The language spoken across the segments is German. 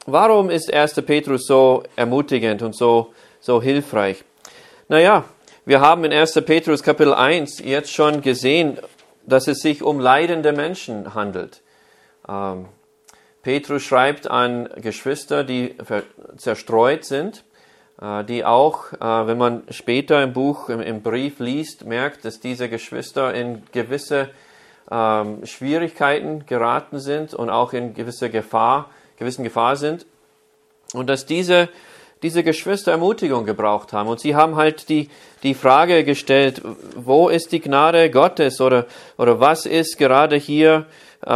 Warum ist 1. Petrus so ermutigend und so hilfreich? Naja, wir haben in 1. Petrus Kapitel 1 jetzt schon gesehen, dass es sich um leidende Menschen handelt. Petrus schreibt an Geschwister, die zerstreut sind, die auch, wenn man später im Buch, im Brief liest, merkt, dass diese Geschwister in gewisse Schwierigkeiten geraten sind und auch in gewissen Gefahr sind und dass diese Geschwister Ermutigung gebraucht haben. Und sie haben halt die Frage gestellt, wo ist die Gnade Gottes oder was ist gerade hier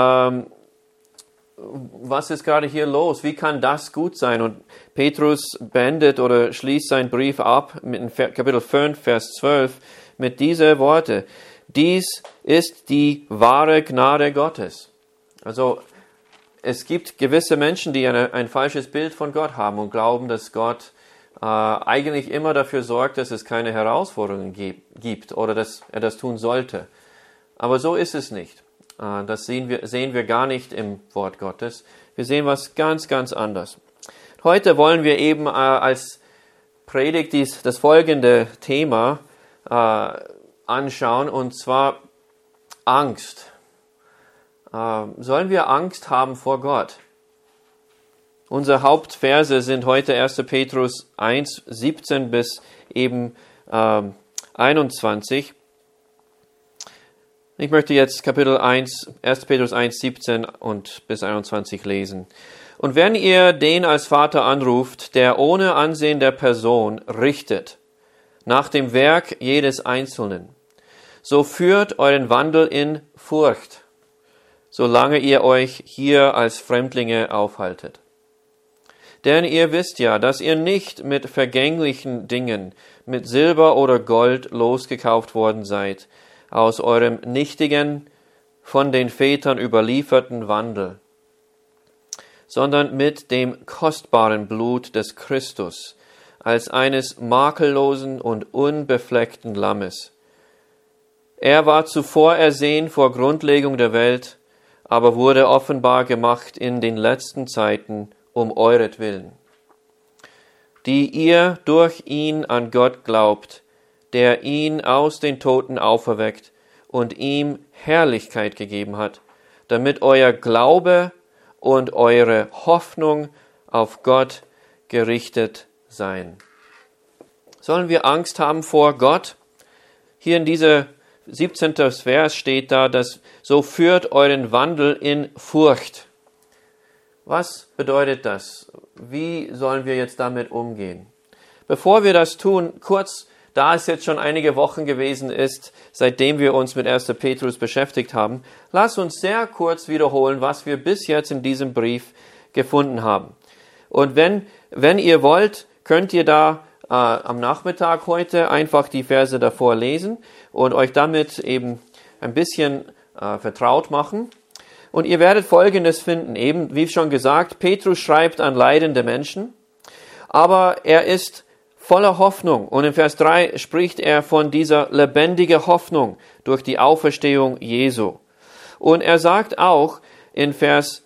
los? Wie kann das gut sein? Und Petrus beendet oder schließt seinen Brief ab mit Kapitel 5, Vers 12 mit diesen Worten. Dies ist die wahre Gnade Gottes. Also es gibt gewisse Menschen, die ein falsches Bild von Gott haben und glauben, dass Gott eigentlich immer dafür sorgt, dass es keine Herausforderungen gibt oder dass er das tun sollte. Aber so ist es nicht. Das sehen wir gar nicht im Wort Gottes. Wir sehen was ganz, ganz anderes. Heute wollen wir eben als Predigt das folgende Thema anschauen, und zwar Angst. Sollen wir Angst haben vor Gott? Unsere Hauptverse sind heute 1. Petrus 1, 17 bis eben 21. Ich möchte jetzt Kapitel 1, 1. Petrus 1, 17 und bis 21 lesen. Und wenn ihr den als Vater anruft, der ohne Ansehen der Person richtet, nach dem Werk jedes Einzelnen, so führt euren Wandel in Furcht, solange ihr euch hier als Fremdlinge aufhaltet. Denn ihr wisst ja, dass ihr nicht mit vergänglichen Dingen, mit Silber oder Gold losgekauft worden seid, aus eurem nichtigen, von den Vätern überlieferten Wandel, sondern mit dem kostbaren Blut des Christus, als eines makellosen und unbefleckten Lammes. Er war zuvor ersehen vor Grundlegung der Welt, aber wurde offenbar gemacht in den letzten Zeiten um euretwillen, die ihr durch ihn an Gott glaubt, der ihn aus den Toten auferweckt und ihm Herrlichkeit gegeben hat, damit euer Glaube und eure Hoffnung auf Gott gerichtet seien. Sollen wir Angst haben vor Gott? Hier in dieser 17. Vers steht da, dass so führt euren Wandel in Furcht. Was bedeutet das? Wie sollen wir jetzt damit umgehen? Bevor wir das tun, kurz, da es jetzt schon einige Wochen gewesen ist, seitdem wir uns mit 1. Petrus beschäftigt haben, lasst uns sehr kurz wiederholen, was wir bis jetzt in diesem Brief gefunden haben. Und wenn ihr wollt, könnt ihr da am Nachmittag heute einfach die Verse davor lesen und euch damit eben ein bisschen vertraut machen. Und ihr werdet Folgendes finden, eben wie schon gesagt, Petrus schreibt an leidende Menschen, aber er ist voller Hoffnung. Und in Vers 3 spricht er von dieser lebendigen Hoffnung durch die Auferstehung Jesu. Und er sagt auch in Vers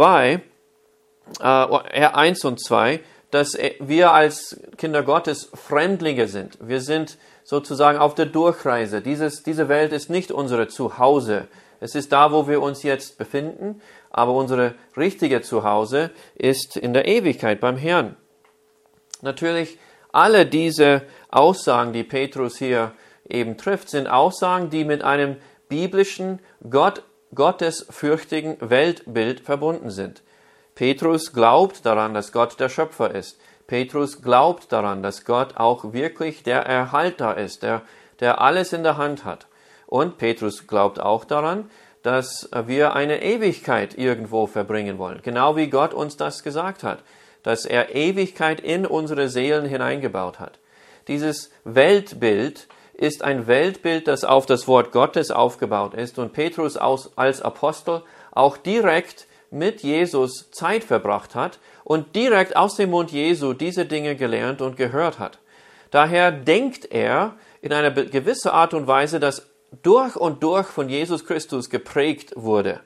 1 und 2, dass wir als Kinder Gottes Fremdlinge sind. Wir sind sozusagen auf der Durchreise. Diese Welt ist nicht unser Zuhause. Es ist da, wo wir uns jetzt befinden, aber unsere richtige Zuhause ist in der Ewigkeit beim Herrn. Natürlich, alle diese Aussagen, die Petrus hier eben trifft, sind Aussagen, die mit einem biblischen, gottesfürchtigen Weltbild verbunden sind. Petrus glaubt daran, dass Gott der Schöpfer ist. Petrus glaubt daran, dass Gott auch wirklich der Erhalter ist, der alles in der Hand hat. Und Petrus glaubt auch daran, dass wir eine Ewigkeit irgendwo verbringen wollen. Genau wie Gott uns das gesagt hat, dass er Ewigkeit in unsere Seelen hineingebaut hat. Dieses Weltbild ist ein Weltbild, das auf das Wort Gottes aufgebaut ist und Petrus als Apostel auch direkt mit Jesus Zeit verbracht hat und direkt aus dem Mund Jesu diese Dinge gelernt und gehört hat. Daher denkt er in einer gewissen Art und Weise, dass durch und durch von Jesus Christus geprägt wurde.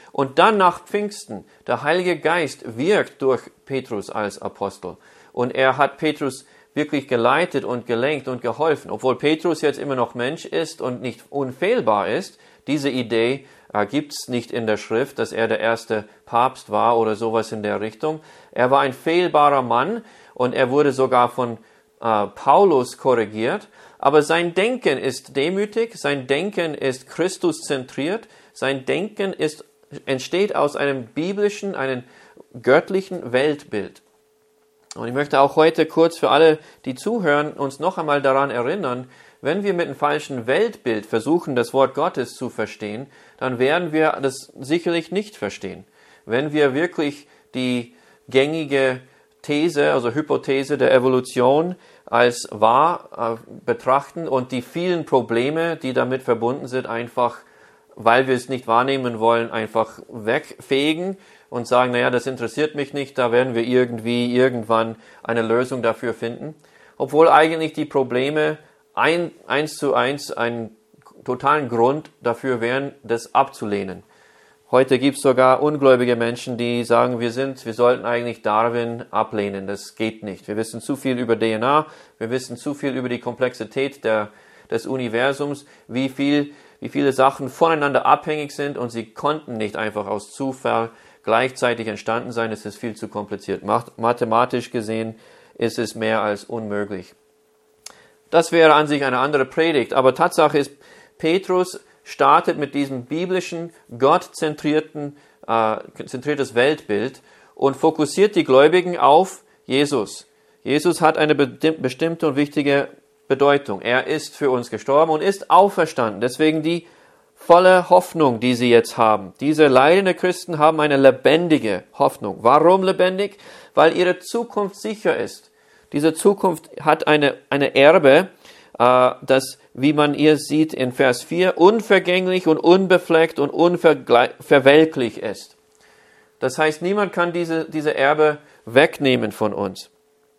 Und dann nach Pfingsten, der Heilige Geist wirkt durch Petrus als Apostel. Und er hat Petrus wirklich geleitet und gelenkt und geholfen. Obwohl Petrus jetzt immer noch Mensch ist und nicht unfehlbar ist, diese Idee gibt es nicht in der Schrift, dass er der erste Papst war oder sowas in der Richtung. Er war ein fehlbarer Mann und er wurde sogar von Paulus korrigiert. Aber sein Denken ist demütig, sein Denken ist Christus-zentriert, sein Denken entsteht aus einem biblischen, einem göttlichen Weltbild. Und ich möchte auch heute kurz für alle, die zuhören, uns noch einmal daran erinnern, wenn wir mit einem falschen Weltbild versuchen, das Wort Gottes zu verstehen, dann werden wir das sicherlich nicht verstehen. Wenn wir wirklich die gängige These, also Hypothese der Evolution als wahr betrachten und die vielen Probleme, die damit verbunden sind, einfach, weil wir es nicht wahrnehmen wollen, einfach wegfegen und sagen, naja, das interessiert mich nicht, da werden wir irgendwann eine Lösung dafür finden. Obwohl eigentlich die Probleme eins zu eins einen totalen Grund dafür wären, das abzulehnen. Heute gibt es sogar ungläubige Menschen, die sagen, wir sollten eigentlich Darwin ablehnen. Das geht nicht. Wir wissen zu viel über DNA, wir wissen zu viel über die Komplexität des Universums, wie viele Sachen voneinander abhängig sind und sie konnten nicht einfach aus Zufall gleichzeitig entstanden sein. Es ist viel zu kompliziert. Mathematisch gesehen ist es mehr als unmöglich. Das wäre an sich eine andere Predigt, aber Tatsache ist, Petrus startet mit diesem biblischen, gottzentriertes Weltbild und fokussiert die Gläubigen auf Jesus. Jesus hat eine bestimmte und wichtige Bedeutung. Er ist für uns gestorben und ist auferstanden. Deswegen die volle Hoffnung, die sie jetzt haben. Diese leidenden Christen haben eine lebendige Hoffnung. Warum lebendig? Weil ihre Zukunft sicher ist. Diese Zukunft hat eine Erbe, das, wie man hier sieht in Vers 4, unvergänglich und unbefleckt und unverwelklich ist. Das heißt, niemand kann diese Erbe wegnehmen von uns.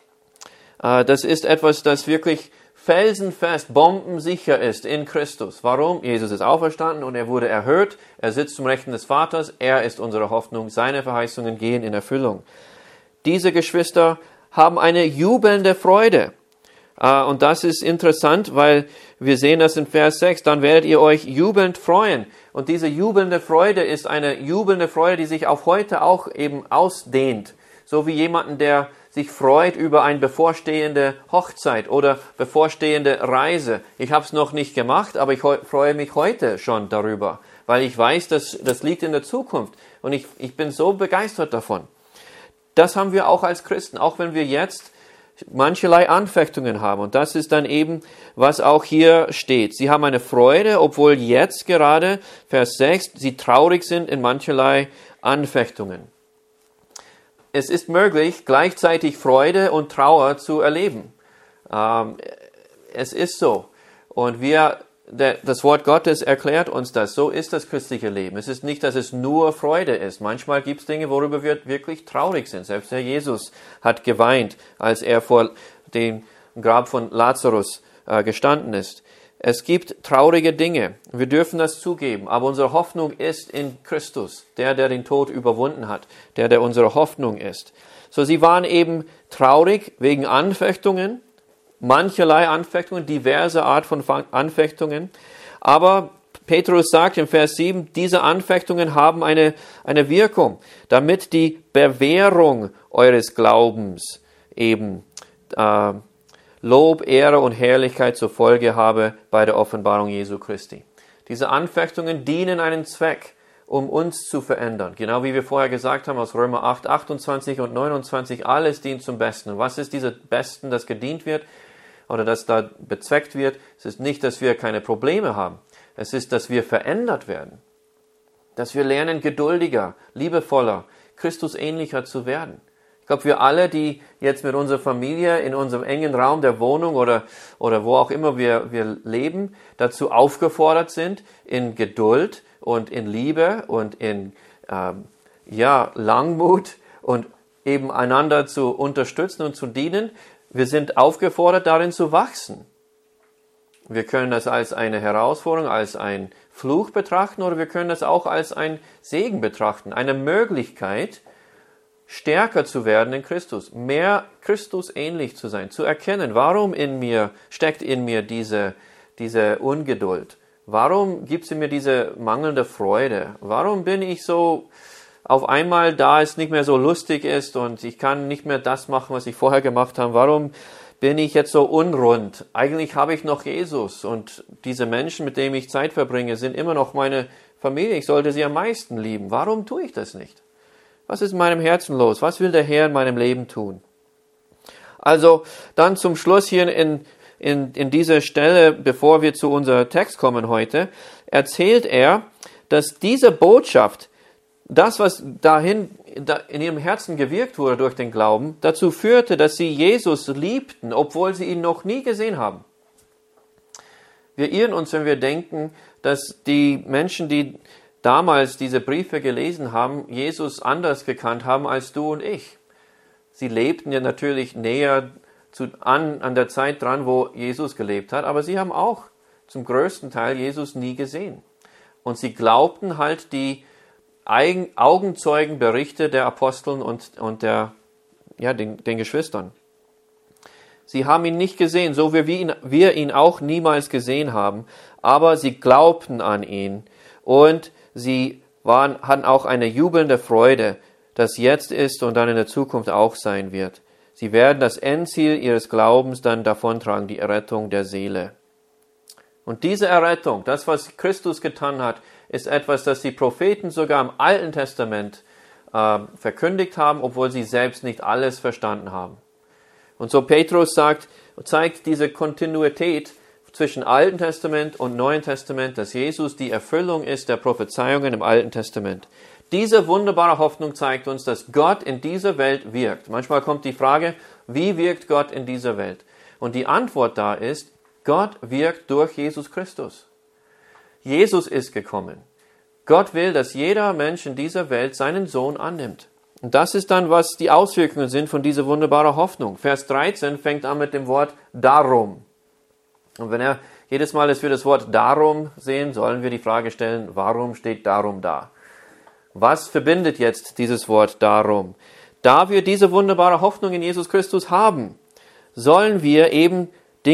Das ist etwas, das wirklich felsenfest, bombensicher ist in Christus. Warum? Jesus ist auferstanden und er wurde erhöht. Er sitzt zum Rechten des Vaters. Er ist unsere Hoffnung. Seine Verheißungen gehen in Erfüllung. Diese Geschwister haben eine jubelnde Freude. Und das ist interessant, weil wir sehen das in Vers 6. Dann werdet ihr euch jubelnd freuen. Und diese jubelnde Freude ist eine jubelnde Freude, die sich auf heute auch eben ausdehnt. So wie jemanden, der sich freut über eine bevorstehende Hochzeit oder bevorstehende Reise. Ich habe es noch nicht gemacht, aber ich freue mich heute schon darüber, weil ich weiß, dass das liegt in der Zukunft. Und ich bin so begeistert davon. Das haben wir auch als Christen, auch wenn wir jetzt mancherlei Anfechtungen haben. Und das ist dann eben, was auch hier steht. Sie haben eine Freude, obwohl jetzt gerade, Vers 6, sie traurig sind in mancherlei Anfechtungen. Es ist möglich, gleichzeitig Freude und Trauer zu erleben. Es ist so. Und das Wort Gottes erklärt uns das. So ist das christliche Leben. Es ist nicht, dass es nur Freude ist. Manchmal gibt es Dinge, worüber wir wirklich traurig sind. Selbst Herr Jesus hat geweint, als er vor dem Grab von Lazarus gestanden ist. Es gibt traurige Dinge. Wir dürfen das zugeben. Aber unsere Hoffnung ist in Christus, der den Tod überwunden hat, der unsere Hoffnung ist. So, sie waren eben traurig wegen Anfechtungen, mancherlei Anfechtungen, diverse Art von Anfechtungen. Aber Petrus sagt im Vers 7, diese Anfechtungen haben eine Wirkung, damit die Bewährung eures Glaubens eben Lob, Ehre und Herrlichkeit zur Folge habe bei der Offenbarung Jesu Christi. Diese Anfechtungen dienen einen Zweck, um uns zu verändern. Genau wie wir vorher gesagt haben aus Römer 8, 28 und 29, alles dient zum Besten. Und was ist dieses Besten, das gedient wird oder das da bezweckt wird? Es ist nicht, dass wir keine Probleme haben. Es ist, dass wir verändert werden. Dass wir lernen, geduldiger, liebevoller, Christusähnlicher zu werden. Ich glaube, wir alle, die jetzt mit unserer Familie in unserem engen Raum der Wohnung oder wo auch immer wir leben, dazu aufgefordert sind, in Geduld und in Liebe und in Langmut und eben einander zu unterstützen und zu dienen. Wir sind aufgefordert, darin zu wachsen. Wir können das als eine Herausforderung, als ein Fluch betrachten oder wir können das auch als ein Segen betrachten. Eine Möglichkeit, stärker zu werden in Christus, mehr Christus ähnlich zu sein, zu erkennen, warum steckt in mir diese Ungeduld. Warum gibt es in mir diese mangelnde Freude? Warum bin ich so auf einmal da, es nicht mehr so lustig ist und ich kann nicht mehr das machen, was ich vorher gemacht habe? Warum bin ich jetzt so unrund? Eigentlich habe ich noch Jesus und diese Menschen, mit denen ich Zeit verbringe, sind immer noch meine Familie. Ich sollte sie am meisten lieben. Warum tue ich das nicht? Was ist in meinem Herzen los? Was will der Herr in meinem Leben tun? Also dann zum Schluss hier in dieser Stelle, bevor wir zu unserem Text kommen heute, erzählt er, dass diese Botschaft, das, was in ihrem Herzen gewirkt wurde durch den Glauben, dazu führte, dass sie Jesus liebten, obwohl sie ihn noch nie gesehen haben. Wir irren uns, wenn wir denken, dass die Menschen, die damals diese Briefe gelesen haben, Jesus anders gekannt haben als du und ich. Sie lebten ja natürlich näher an der Zeit dran, wo Jesus gelebt hat, aber sie haben auch zum größten Teil Jesus nie gesehen. Und sie glaubten halt die Augenzeugenberichte der Aposteln und den Geschwistern. Sie haben ihn nicht gesehen, so wie wir ihn auch niemals gesehen haben, aber sie glaubten an ihn und sie hatten auch eine jubelnde Freude, das jetzt ist und dann in der Zukunft auch sein wird. Sie werden das Endziel ihres Glaubens dann davontragen, die Errettung der Seele. Und diese Errettung, das, was Christus getan hat, ist etwas, das die Propheten sogar im Alten Testament verkündigt haben, obwohl sie selbst nicht alles verstanden haben. Und so Petrus zeigt diese Kontinuität zwischen Alten Testament und Neuen Testament, dass Jesus die Erfüllung ist der Prophezeiungen im Alten Testament. Diese wunderbare Hoffnung zeigt uns, dass Gott in dieser Welt wirkt. Manchmal kommt die Frage, wie wirkt Gott in dieser Welt? Und die Antwort da ist, Gott wirkt durch Jesus Christus. Jesus ist gekommen. Gott will, dass jeder Mensch in dieser Welt seinen Sohn annimmt. Und das ist dann, was die Auswirkungen sind von dieser wunderbaren Hoffnung. Vers 13 fängt an mit dem Wort darum. Und jedes Mal, dass wir das Wort darum sehen, sollen wir die Frage stellen, warum steht darum da? Was verbindet jetzt dieses Wort darum? Da wir diese wunderbare Hoffnung in Jesus Christus haben, sollen wir eben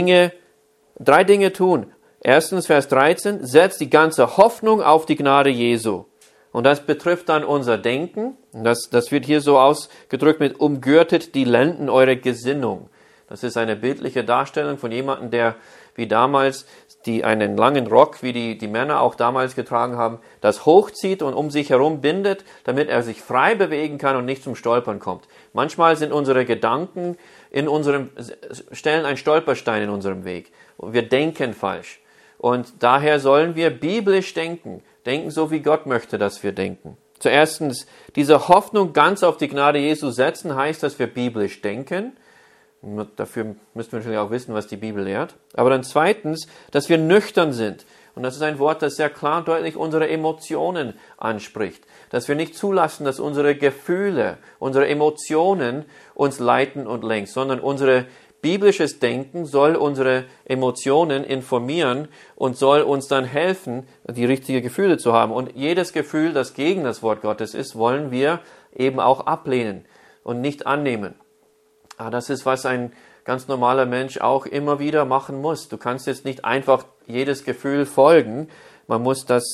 3 Dinge tun. Erstens, Vers 13, setzt die ganze Hoffnung auf die Gnade Jesu. Und das betrifft dann unser Denken. Das wird hier so ausgedrückt mit umgürtet die Lenden eurer Gesinnung. Das ist eine bildliche Darstellung von jemandem, der wie damals einen langen Rock, wie die Männer auch damals getragen haben, das hochzieht und um sich herum bindet, damit er sich frei bewegen kann und nicht zum Stolpern kommt. Manchmal sind unsere Gedanken stellen einen Stolperstein in unserem Weg. Und wir denken falsch. Und daher sollen wir biblisch denken. Denken so, wie Gott möchte, dass wir denken. Zuerst, diese Hoffnung ganz auf die Gnade Jesu setzen, heißt, dass wir biblisch denken. Dafür müssen wir natürlich auch wissen, was die Bibel lehrt. Aber dann zweitens, dass wir nüchtern sind. Und das ist ein Wort, das sehr klar und deutlich unsere Emotionen anspricht. Dass wir nicht zulassen, dass unsere Gefühle, unsere Emotionen uns leiten und lenken, sondern unser biblisches Denken soll unsere Emotionen informieren und soll uns dann helfen, die richtigen Gefühle zu haben. Und jedes Gefühl, das gegen das Wort Gottes ist, wollen wir eben auch ablehnen und nicht annehmen. Das ist, was ein ganz normaler Mensch auch immer wieder machen muss. Du kannst jetzt nicht einfach jedes Gefühl folgen. Man muss das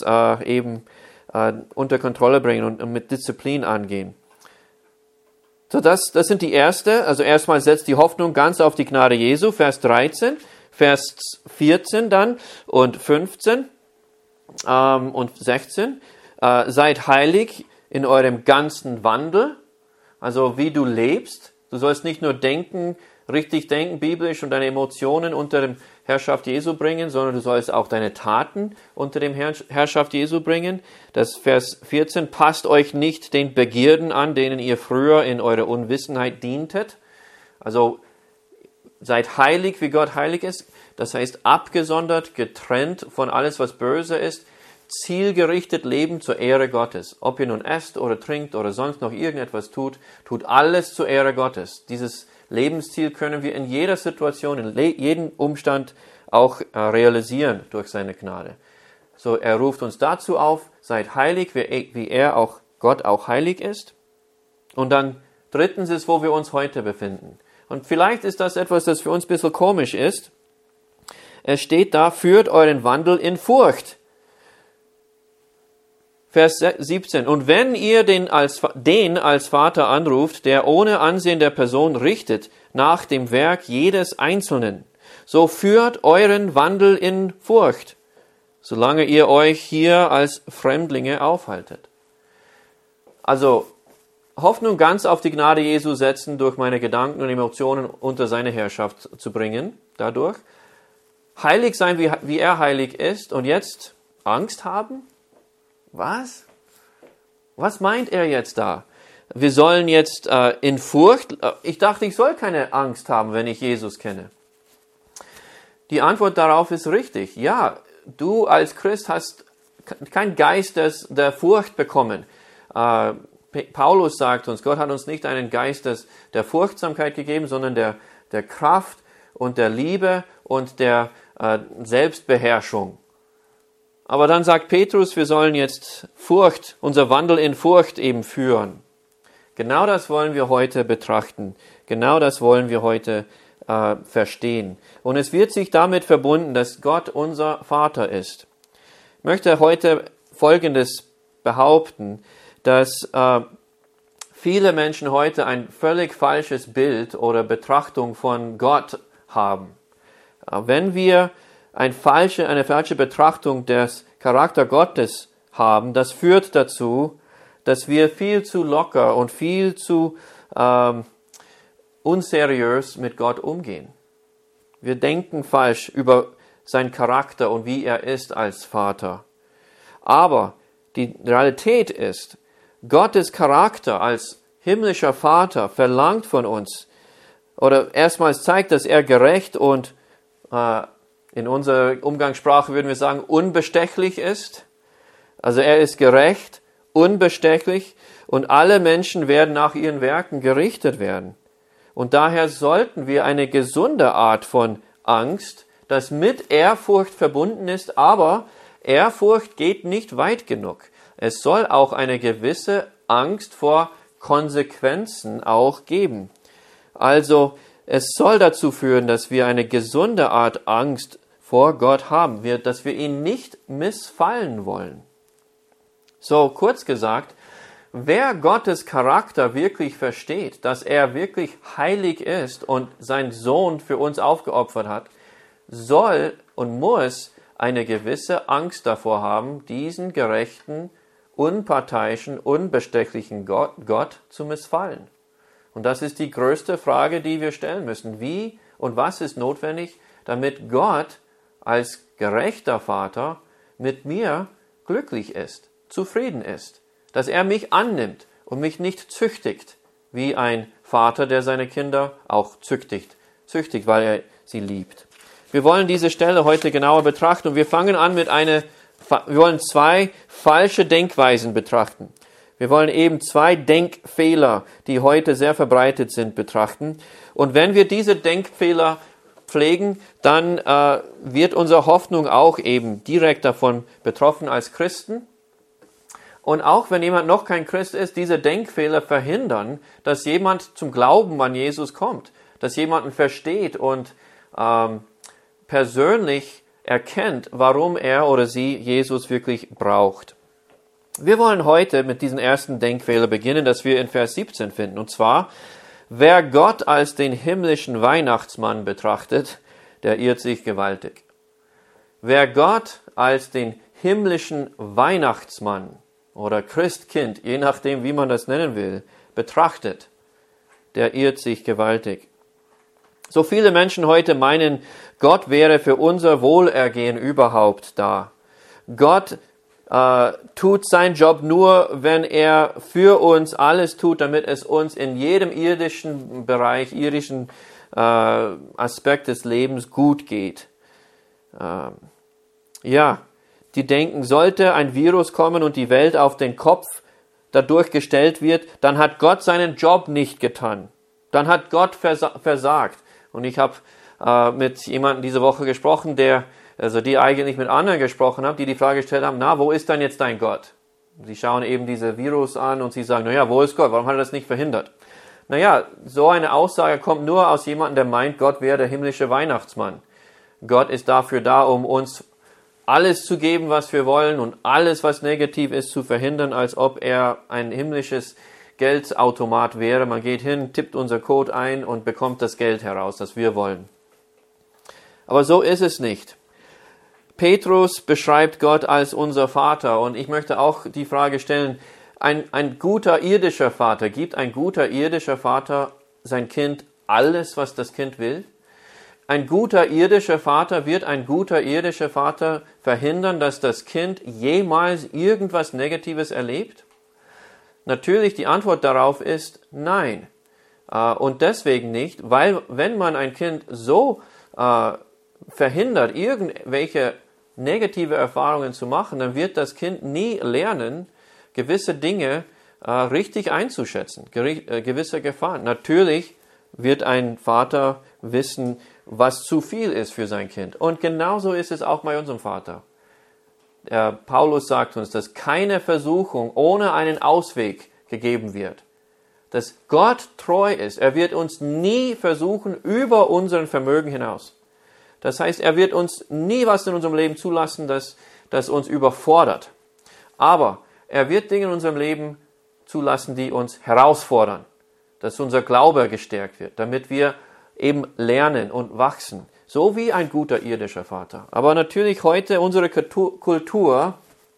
unter Kontrolle bringen und mit Disziplin angehen. So, das sind die erste. Also erstmal setzt die Hoffnung ganz auf die Gnade Jesu, Vers 13, Vers 14 dann und 15 und 16. Seid heilig in eurem ganzen Wandel, also wie du lebst. Du sollst nicht nur richtig denken, biblisch und deine Emotionen unter der Herrschaft Jesu bringen, sondern du sollst auch deine Taten unter dem Herrschaft Jesu bringen. Das Vers 14, passt euch nicht den Begierden an, denen ihr früher in eurer Unwissenheit dientet. Also seid heilig, wie Gott heilig ist. Das heißt abgesondert, getrennt von alles, was böse ist. Zielgerichtet leben zur Ehre Gottes. Ob ihr nun esst oder trinkt oder sonst noch irgendetwas tut alles zur Ehre Gottes. Dieses Lebensziel können wir in jeder Situation, in jedem Umstand auch realisieren durch seine Gnade. So, er ruft uns dazu auf, seid heilig, wie er auch, Gott auch heilig ist. Und dann drittens ist, wo wir uns heute befinden. Und vielleicht ist das etwas, das für uns ein bisschen komisch ist. Es steht da, führt euren Wandel in Furcht. Vers 17. Und wenn ihr den als Vater anruft, der ohne Ansehen der Person richtet, nach dem Werk jedes Einzelnen, so führt euren Wandel in Furcht, solange ihr euch hier als Fremdlinge aufhaltet. Also, Hoffnung ganz auf die Gnade Jesu setzen, durch meine Gedanken und Emotionen unter seine Herrschaft zu bringen, dadurch. Heilig sein, wie er heilig ist, und jetzt Angst haben? Was? Was meint er jetzt da? Wir sollen jetzt in Furcht, ich dachte, ich soll keine Angst haben, wenn ich Jesus kenne. Die Antwort darauf ist richtig. Ja, du als Christ hast keinen Geist der Furcht bekommen. Paulus sagt uns, Gott hat uns nicht einen Geist der Furchtsamkeit gegeben, sondern der Kraft und der Liebe und der Selbstbeherrschung. Aber dann sagt Petrus, wir sollen jetzt unser Wandel in Furcht eben führen. Genau das wollen wir heute betrachten. Genau das wollen wir heute verstehen. Und es wird sich damit verbunden, dass Gott unser Vater ist. Ich möchte heute Folgendes behaupten, dass viele Menschen heute ein völlig falsches Bild oder Betrachtung von Gott haben. Wenn wir eine falsche Betrachtung des Charakter Gottes haben, das führt dazu, dass wir viel zu locker und viel zu unseriös mit Gott umgehen. Wir denken falsch über seinen Charakter und wie er ist als Vater. Aber die Realität ist, Gottes Charakter als himmlischer Vater verlangt von uns, oder erstmals zeigt, dass er gerecht und in unserer Umgangssprache würden wir sagen, unbestechlich ist. Also er ist gerecht, unbestechlich und alle Menschen werden nach ihren Werken gerichtet werden. Und daher sollten wir eine gesunde Art von Angst, das mit Ehrfurcht verbunden ist, aber Ehrfurcht geht nicht weit genug. Es soll auch eine gewisse Angst vor Konsequenzen auch geben. Also es soll dazu führen, dass wir eine gesunde Art Angst vor Gott haben, dass wir ihn nicht missfallen wollen. So, kurz gesagt, wer Gottes Charakter wirklich versteht, dass er wirklich heilig ist und seinen Sohn für uns aufgeopfert hat, soll und muss eine gewisse Angst davor haben, diesen gerechten, unparteiischen, unbestechlichen Gott zu missfallen. Und das ist die größte Frage, die wir stellen müssen. Wie und was ist notwendig, damit Gott als gerechter Vater mit mir glücklich ist, zufrieden ist, dass er mich annimmt und mich nicht züchtigt, wie ein Vater, der seine Kinder auch züchtigt, weil er sie liebt. Wir wollen diese Stelle heute genauer betrachten und wir fangen an wir wollen zwei falsche Denkweisen betrachten. Wir wollen eben zwei Denkfehler, die heute sehr verbreitet sind, betrachten. Und wenn wir diese Denkfehler pflegen, dann wird unsere Hoffnung auch eben direkt davon betroffen als Christen. Und auch wenn jemand noch kein Christ ist, diese Denkfehler verhindern, dass jemand zum Glauben an Jesus kommt, dass jemanden versteht und persönlich erkennt, warum er oder sie Jesus wirklich braucht. Wir wollen heute mit diesem ersten Denkfehler beginnen, das wir in Vers 17 finden. Und zwar, wer Gott als den himmlischen Weihnachtsmann betrachtet, der irrt sich gewaltig. Wer Gott als den himmlischen Weihnachtsmann oder Christkind, je nachdem, wie man das nennen will, betrachtet, der irrt sich gewaltig. So viele Menschen heute meinen, Gott wäre für unser Wohlergehen überhaupt da. Gott tut seinen Job nur, wenn er für uns alles tut, damit es uns in jedem irdischen Bereich, irdischen Aspekt des Lebens gut geht. Die denken, sollte ein Virus kommen und die Welt auf den Kopf dadurch gestellt wird, dann hat Gott seinen Job nicht getan. Dann hat Gott versagt. Und ich habe mit jemandem diese Woche gesprochen, die eigentlich mit anderen gesprochen haben, die die Frage gestellt haben, wo ist denn jetzt dein Gott? Sie schauen eben diese Virus an und sie sagen, wo ist Gott? Warum hat er das nicht verhindert? So eine Aussage kommt nur aus jemandem, der meint, Gott wäre der himmlische Weihnachtsmann. Gott ist dafür da, um uns alles zu geben, was wir wollen und alles, was negativ ist, zu verhindern, als ob er ein himmlisches Geldautomat wäre. Man geht hin, tippt unser Code ein und bekommt das Geld heraus, das wir wollen. Aber so ist es nicht. Petrus beschreibt Gott als unser Vater und ich möchte auch die Frage stellen, ein guter irdischer Vater, gibt ein guter irdischer Vater sein Kind alles, was das Kind will? Ein guter irdischer Vater, wird ein guter irdischer Vater verhindern, dass das Kind jemals irgendwas Negatives erlebt? Natürlich, die Antwort darauf ist nein. Und deswegen nicht, weil wenn man ein Kind so verhindert, irgendwelche negative Erfahrungen zu machen, dann wird das Kind nie lernen, gewisse Dinge richtig einzuschätzen, gewisse Gefahren. Natürlich wird ein Vater wissen, was zu viel ist für sein Kind. Und genauso ist es auch bei unserem Vater. Paulus sagt uns, dass keine Versuchung ohne einen Ausweg gegeben wird. Dass Gott treu ist. Er wird uns nie versuchen über unseren Vermögen hinaus. Das heißt, er wird uns nie was in unserem Leben zulassen, das uns überfordert. Aber er wird Dinge in unserem Leben zulassen, die uns herausfordern. Dass unser Glaube gestärkt wird, damit wir eben lernen und wachsen. So wie ein guter irdischer Vater. Aber natürlich heute unsere Kultur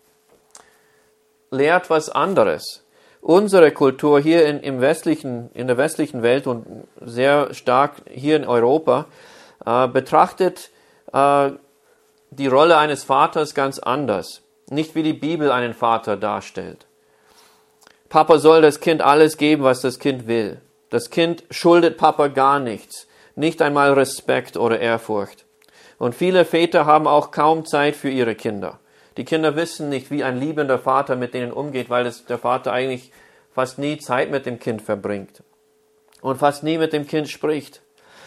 lehrt was anderes. Unsere Kultur hier in der westlichen Welt und sehr stark hier in Europa betrachtet die Rolle eines Vaters ganz anders. Nicht wie die Bibel einen Vater darstellt. Papa soll das Kind alles geben, was das Kind will. Das Kind schuldet Papa gar nichts. Nicht einmal Respekt oder Ehrfurcht. Und viele Väter haben auch kaum Zeit für ihre Kinder. Die Kinder wissen nicht, wie ein liebender Vater mit denen umgeht, weil der Vater eigentlich fast nie Zeit mit dem Kind verbringt. Und fast nie mit dem Kind spricht.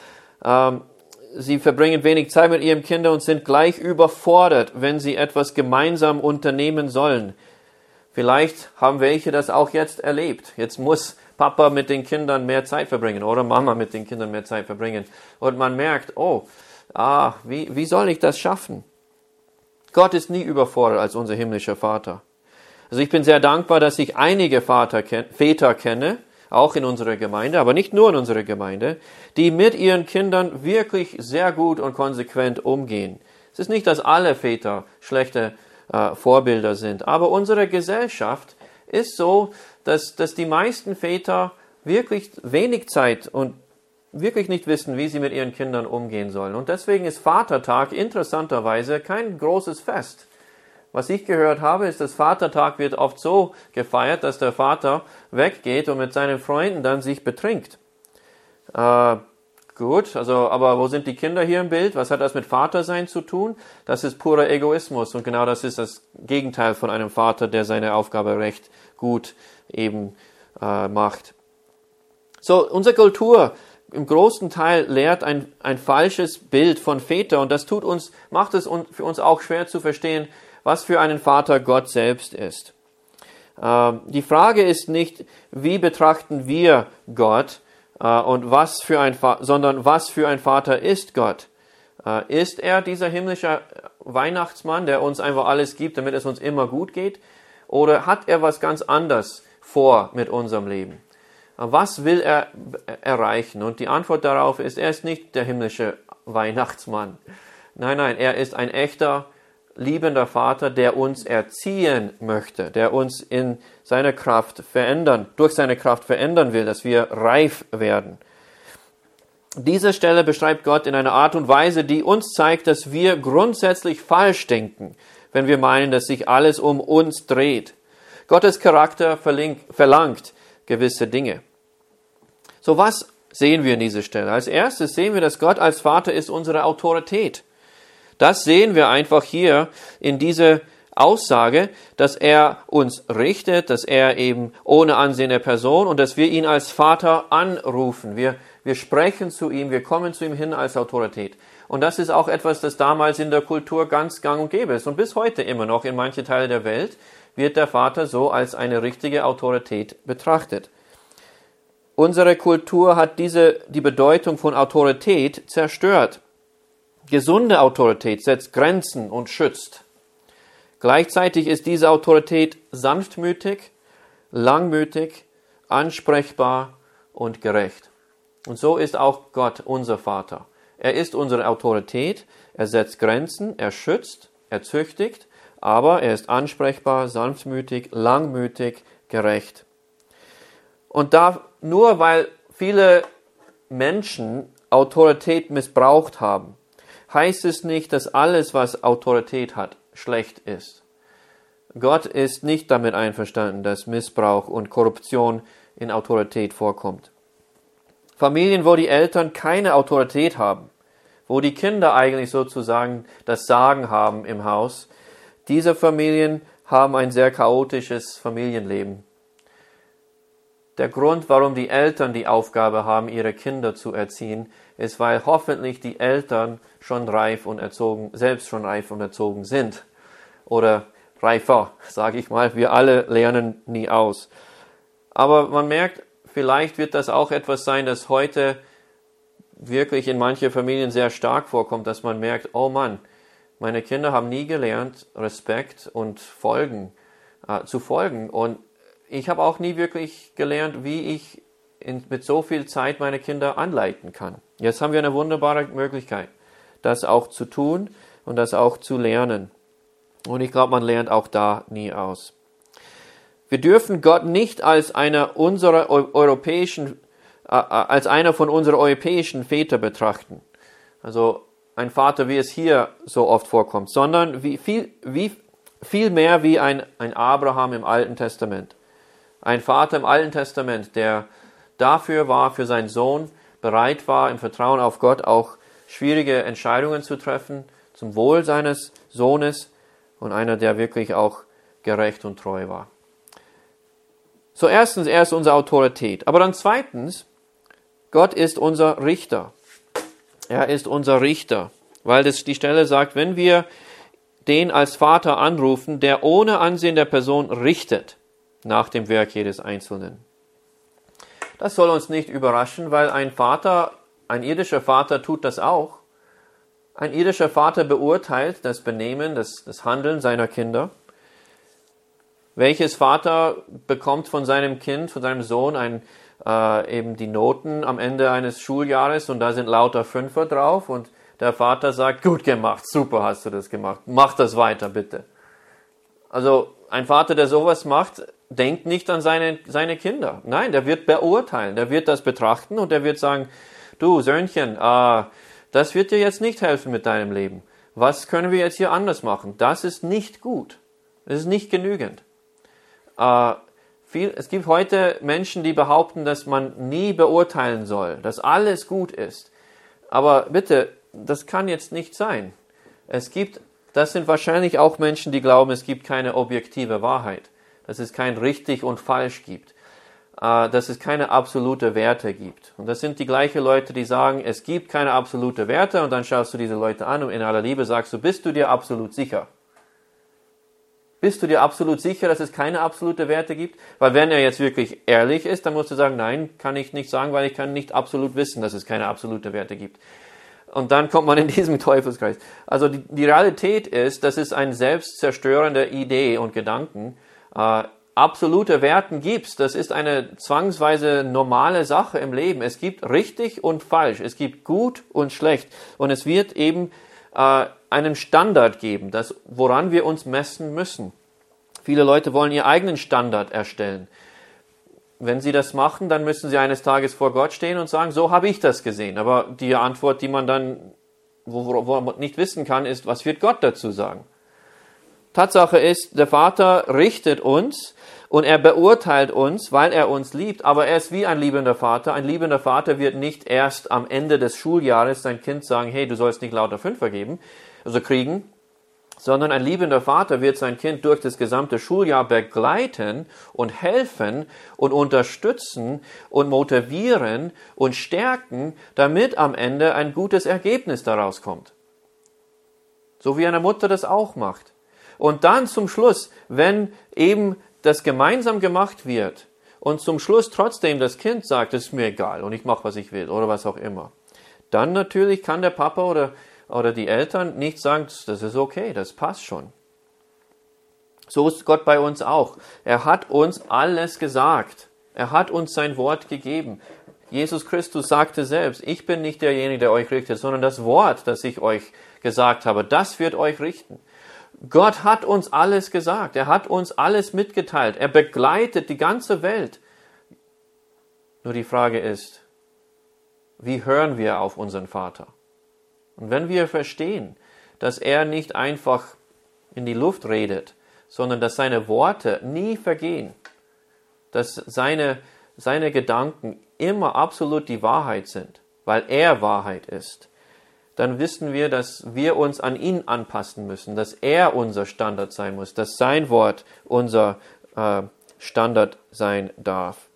Sie verbringen wenig Zeit mit ihrem Kind und sind gleich überfordert, wenn sie etwas gemeinsam unternehmen sollen. Vielleicht haben welche das auch jetzt erlebt. Jetzt muss Papa mit den Kindern mehr Zeit verbringen oder Mama mit den Kindern mehr Zeit verbringen. Und man merkt, wie soll ich das schaffen? Gott ist nie überfordert als unser himmlischer Vater. Also ich bin sehr dankbar, dass ich einige Väter kenne, auch in unserer Gemeinde, aber nicht nur in unserer Gemeinde, die mit ihren Kindern wirklich sehr gut und konsequent umgehen. Es ist nicht, dass alle Väter schlechte Vorbilder sind, aber unsere Gesellschaft ist so, dass die meisten Väter wirklich wenig Zeit und wirklich nicht wissen, wie sie mit ihren Kindern umgehen sollen. Und deswegen ist Vatertag interessanterweise kein großes Fest. Was ich gehört habe, ist, dass Vatertag wird oft so gefeiert, dass der Vater weggeht und mit seinen Freunden dann sich betrinkt. Gut, aber wo sind die Kinder hier im Bild? Was hat das mit Vatersein zu tun? Das ist purer Egoismus und genau das ist das Gegenteil von einem Vater, der seine Aufgabe recht gut eben macht. So, unsere Kultur im großen Teil lehrt ein falsches Bild von Väter und das macht es für uns auch schwer zu verstehen, was für einen Vater Gott selbst ist. Die Frage ist nicht, wie betrachten wir Gott, sondern was für ein Vater ist Gott? Ist er dieser himmlische Weihnachtsmann, der uns einfach alles gibt, damit es uns immer gut geht? Oder hat er was ganz anderes vor mit unserem Leben? Was will er erreichen? Und die Antwort darauf ist, er ist nicht der himmlische Weihnachtsmann. Nein, er ist ein echter, liebender Vater, der uns erziehen möchte, der uns durch seine Kraft verändern will, dass wir reif werden. Diese Stelle beschreibt Gott in einer Art und Weise, die uns zeigt, dass wir grundsätzlich falsch denken, wenn wir meinen, dass sich alles um uns dreht. Gottes Charakter verlangt gewisse Dinge. So, was sehen wir in dieser Stelle? Als erstes sehen wir, dass Gott als Vater ist unsere Autorität. Das sehen wir einfach hier in dieser Aussage, dass er uns richtet, dass er eben ohne Ansehen der Person und dass wir ihn als Vater anrufen. Wir sprechen zu ihm, wir kommen zu ihm hin als Autorität. Und das ist auch etwas, das damals in der Kultur ganz gang und gäbe ist. Und bis heute immer noch in manchen Teilen der Welt wird der Vater so als eine richtige Autorität betrachtet. Unsere Kultur hat die Bedeutung von Autorität zerstört. Gesunde Autorität setzt Grenzen und schützt. Gleichzeitig ist diese Autorität sanftmütig, langmütig, ansprechbar und gerecht. Und so ist auch Gott unser Vater. Er ist unsere Autorität, er setzt Grenzen, er schützt, er züchtigt, aber er ist ansprechbar, sanftmütig, langmütig, gerecht. Und nur weil viele Menschen Autorität missbraucht haben, heißt es nicht, dass alles, was Autorität hat, schlecht ist. Gott ist nicht damit einverstanden, dass Missbrauch und Korruption in Autorität vorkommt. Familien, wo die Eltern keine Autorität haben, wo die Kinder eigentlich sozusagen das Sagen haben im Haus, diese Familien haben ein sehr chaotisches Familienleben. Der Grund, warum die Eltern die Aufgabe haben, ihre Kinder zu erziehen, ist, weil hoffentlich die Eltern selbst schon reif und erzogen sind. Oder reifer, sage ich mal. Wir alle lernen nie aus. Aber man merkt, vielleicht wird das auch etwas sein, das heute wirklich in manchen Familien sehr stark vorkommt, dass man merkt, oh Mann, meine Kinder haben nie gelernt, Respekt und zu folgen. Und ich habe auch nie wirklich gelernt, wie ich mit so viel Zeit meine Kinder anleiten kann. Jetzt haben wir eine wunderbare Möglichkeit, das auch zu tun und das auch zu lernen. Und ich glaube, man lernt auch da nie aus. Wir dürfen Gott nicht als einer von unseren europäischen Vätern betrachten. Also ein Vater, wie es hier so oft vorkommt, sondern viel mehr wie ein Abraham im Alten Testament. Ein Vater im Alten Testament, der dafür war, für seinen Sohn bereit war, im Vertrauen auf Gott auch schwierige Entscheidungen zu treffen, zum Wohl seines Sohnes, und einer, der wirklich auch gerecht und treu war. So erstens, er ist unsere Autorität. Aber dann zweitens, Gott ist unser Richter. Er ist unser Richter, weil die Stelle sagt, wenn wir den als Vater anrufen, der ohne Ansehen der Person richtet, nach dem Werk jedes Einzelnen. Das soll uns nicht überraschen, weil ein irdischer Vater tut das auch. Ein irdischer Vater beurteilt das Benehmen, das Handeln seiner Kinder. Welches Vater bekommt von seinem Kind, von seinem Sohn eben die Noten am Ende eines Schuljahres und da sind lauter Fünfer drauf und der Vater sagt, gut gemacht, super hast du das gemacht, mach das weiter bitte. Also ein Vater, der sowas macht, denkt nicht an seine Kinder. Nein, der wird beurteilen, der wird das betrachten und der wird sagen, du Söhnchen, das wird dir jetzt nicht helfen mit deinem Leben. Was können wir jetzt hier anders machen? Das ist nicht gut. Das ist nicht genügend. Es gibt heute Menschen, die behaupten, dass man nie beurteilen soll, dass alles gut ist. Aber bitte, das kann jetzt nicht sein. Das sind wahrscheinlich auch Menschen, die glauben, es gibt keine objektive Wahrheit, dass es kein richtig und falsch gibt, dass es keine absolute Werte gibt. Und das sind die gleichen Leute, die sagen, es gibt keine absolute Werte und dann schaust du diese Leute an und in aller Liebe sagst du, bist du dir absolut sicher? Bist du dir absolut sicher, dass es keine absolute Werte gibt? Weil wenn er jetzt wirklich ehrlich ist, dann musst du sagen, nein, kann ich nicht sagen, weil ich kann nicht absolut wissen, dass es keine absolute Werte gibt. Und dann kommt man in diesen Teufelskreis. Also die Realität ist, das ist eine selbstzerstörende Idee und Gedanken. Absolute Werten gibt's. Das ist eine zwangsweise normale Sache im Leben. Es gibt richtig und falsch. Es gibt gut und schlecht. Und es wird eben einen Standard geben, woran wir uns messen müssen. Viele Leute wollen ihren eigenen Standard erstellen. Wenn sie das machen, dann müssen sie eines Tages vor Gott stehen und sagen, so habe ich das gesehen. Aber die Antwort, die man dann, wo man nicht wissen kann, ist, was wird Gott dazu sagen? Tatsache ist, der Vater richtet uns und er beurteilt uns, weil er uns liebt, aber er ist wie ein liebender Vater. Ein liebender Vater wird nicht erst am Ende des Schuljahres sein Kind sagen, hey, du sollst nicht lauter Fünfer kriegen, sondern ein liebender Vater wird sein Kind durch das gesamte Schuljahr begleiten und helfen und unterstützen und motivieren und stärken, damit am Ende ein gutes Ergebnis daraus kommt. So wie eine Mutter das auch macht. Und dann zum Schluss, wenn eben das gemeinsam gemacht wird und zum Schluss trotzdem das Kind sagt, es ist mir egal und ich mache, was ich will oder was auch immer, dann natürlich kann der Papa oder die Eltern nicht sagen, das ist okay, das passt schon. So ist Gott bei uns auch. Er hat uns alles gesagt. Er hat uns sein Wort gegeben. Jesus Christus sagte selbst, ich bin nicht derjenige, der euch richtet, sondern das Wort, das ich euch gesagt habe, das wird euch richten. Gott hat uns alles gesagt. Er hat uns alles mitgeteilt. Er begleitet die ganze Welt. Nur die Frage ist, wie hören wir auf unseren Vater? Und wenn wir verstehen, dass er nicht einfach in die Luft redet, sondern dass seine Worte nie vergehen, dass seine Gedanken immer absolut die Wahrheit sind, weil er Wahrheit ist, dann wissen wir, dass wir uns an ihn anpassen müssen, dass er unser Standard sein muss, dass sein Wort unser Standard sein darf.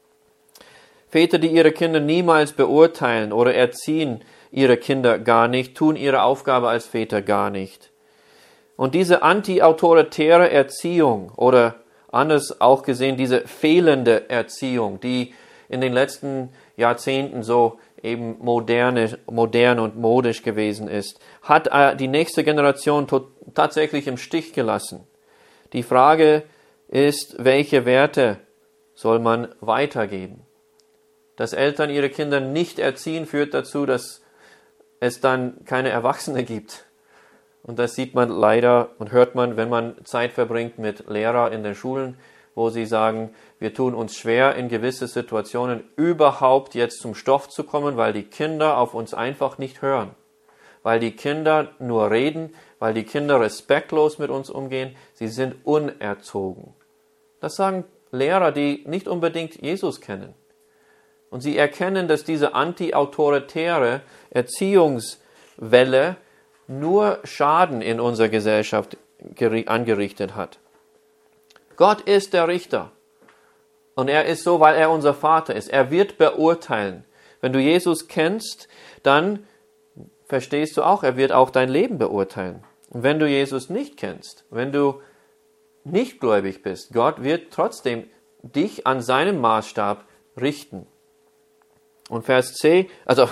Väter, die ihre Kinder niemals beurteilen oder erziehen ihre Kinder gar nicht, tun ihre Aufgabe als Väter gar nicht. Und diese anti-autoritäre Erziehung oder anders auch gesehen diese fehlende Erziehung, die in den letzten Jahrzehnten so eben modern und modisch gewesen ist, hat die nächste Generation tatsächlich im Stich gelassen. Die Frage ist, welche Werte soll man weitergeben? Dass Eltern ihre Kinder nicht erziehen, führt dazu, dass es dann keine Erwachsene gibt. Und das sieht man leider und hört man, wenn man Zeit verbringt mit Lehrern in den Schulen, wo sie sagen, wir tun uns schwer, in gewisse Situationen überhaupt jetzt zum Stoff zu kommen, weil die Kinder auf uns einfach nicht hören. Weil die Kinder nur reden, weil die Kinder respektlos mit uns umgehen, sie sind unerzogen. Das sagen Lehrer, die nicht unbedingt Jesus kennen. Und sie erkennen, dass diese anti-autoritäre Erziehungswelle nur Schaden in unserer Gesellschaft angerichtet hat. Gott ist der Richter. Und er ist so, weil er unser Vater ist. Er wird beurteilen. Wenn du Jesus kennst, dann verstehst du auch, er wird auch dein Leben beurteilen. Und wenn du Jesus nicht kennst, wenn du nicht gläubig bist, Gott wird trotzdem dich an seinem Maßstab richten. Und Vers 17,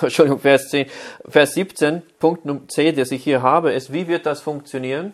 Punkt C, das ich hier habe, ist, wie wird das funktionieren?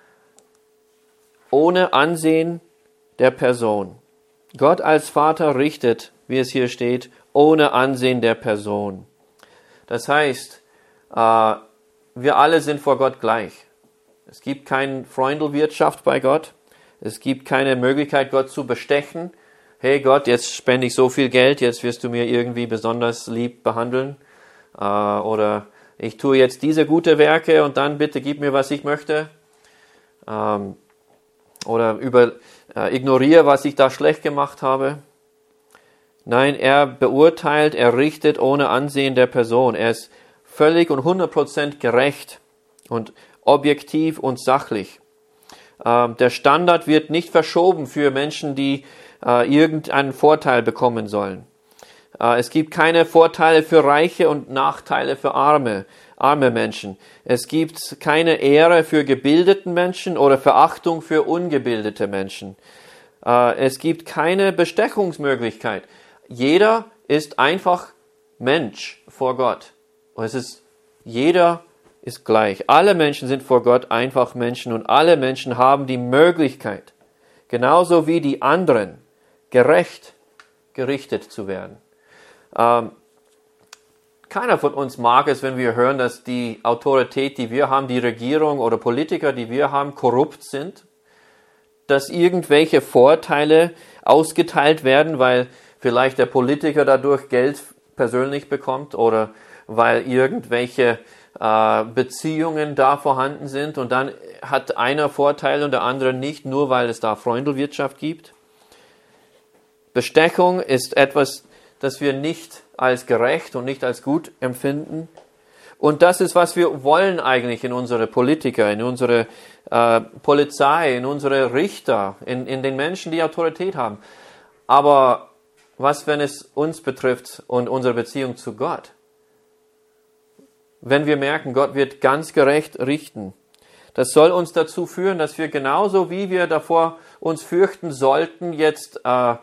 Ohne Ansehen der Person. Gott als Vater richtet, wie es hier steht, ohne Ansehen der Person. Das heißt, wir alle sind vor Gott gleich. Es gibt keine Freundelwirtschaft bei Gott. Es gibt keine Möglichkeit, Gott zu bestechen. Hey Gott, jetzt spende ich so viel Geld, jetzt wirst du mir irgendwie besonders lieb behandeln. Oder ich tue jetzt diese gute Werke und dann bitte gib mir, was ich möchte. Oder ignoriere, was ich da schlecht gemacht habe. Nein, er beurteilt, er richtet ohne Ansehen der Person. Er ist völlig und 100% gerecht und objektiv und sachlich. Der Standard wird nicht verschoben für Menschen, die irgendeinen Vorteil bekommen sollen. Es gibt keine Vorteile für Reiche und Nachteile für arme Menschen. Es gibt keine Ehre für gebildeten Menschen oder Verachtung für ungebildete Menschen. Es gibt keine Bestechungsmöglichkeit. Jeder ist einfach Mensch vor Gott. Und jeder ist gleich. Alle Menschen sind vor Gott einfach Menschen und alle Menschen haben die Möglichkeit, genauso wie die anderen, gerecht gerichtet zu werden. Keiner von uns mag es, wenn wir hören, dass die Autorität, die wir haben, die Regierung oder Politiker, die wir haben, korrupt sind, dass irgendwelche Vorteile ausgeteilt werden, weil vielleicht der Politiker dadurch Geld persönlich bekommt oder weil irgendwelche Beziehungen da vorhanden sind und dann hat einer Vorteile und der andere nicht, nur weil es da Freundelwirtschaft gibt. Bestechung ist etwas, das wir nicht als gerecht und nicht als gut empfinden. Und das ist, was wir wollen eigentlich in unsere Politiker, in unsere Polizei, in unsere Richter, in den Menschen, die Autorität haben. Aber was, wenn es uns betrifft und unsere Beziehung zu Gott? Wenn wir merken, Gott wird ganz gerecht richten. Das soll uns dazu führen, dass wir genauso wie wir davor uns fürchten sollten, jetzt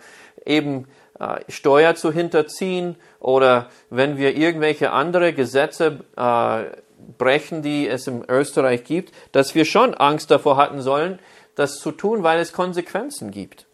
Steuer zu hinterziehen oder wenn wir irgendwelche andere Gesetze brechen, die es in Österreich gibt, dass wir schon Angst davor hatten sollen, das zu tun, weil es Konsequenzen gibt.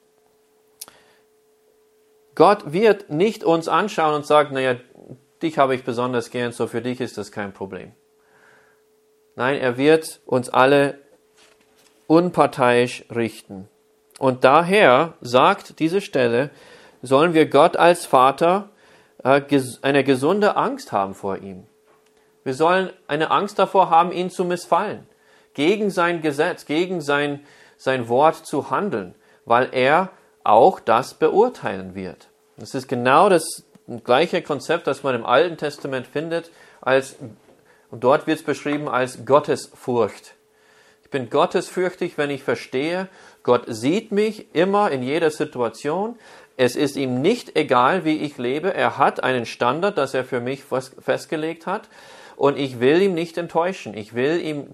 Gott wird nicht uns anschauen und sagen, naja, dich habe ich besonders gern, so für dich ist das kein Problem. Nein, er wird uns alle unparteiisch richten. Und daher sagt diese Stelle, sollen wir Gott als Vater eine gesunde Angst haben vor ihm. Wir sollen eine Angst davor haben, ihn zu missfallen, gegen sein Gesetz, gegen sein Wort zu handeln, weil er auch das beurteilen wird. Das ist genau das gleiche Konzept, das man im Alten Testament findet, und dort wird es beschrieben als Gottesfurcht. Ich bin gottesfürchtig, wenn ich verstehe, Gott sieht mich immer in jeder Situation. Es ist ihm nicht egal, wie ich lebe. Er hat einen Standard, das er für mich festgelegt hat. Und ich will ihm nicht enttäuschen. Ich will ihm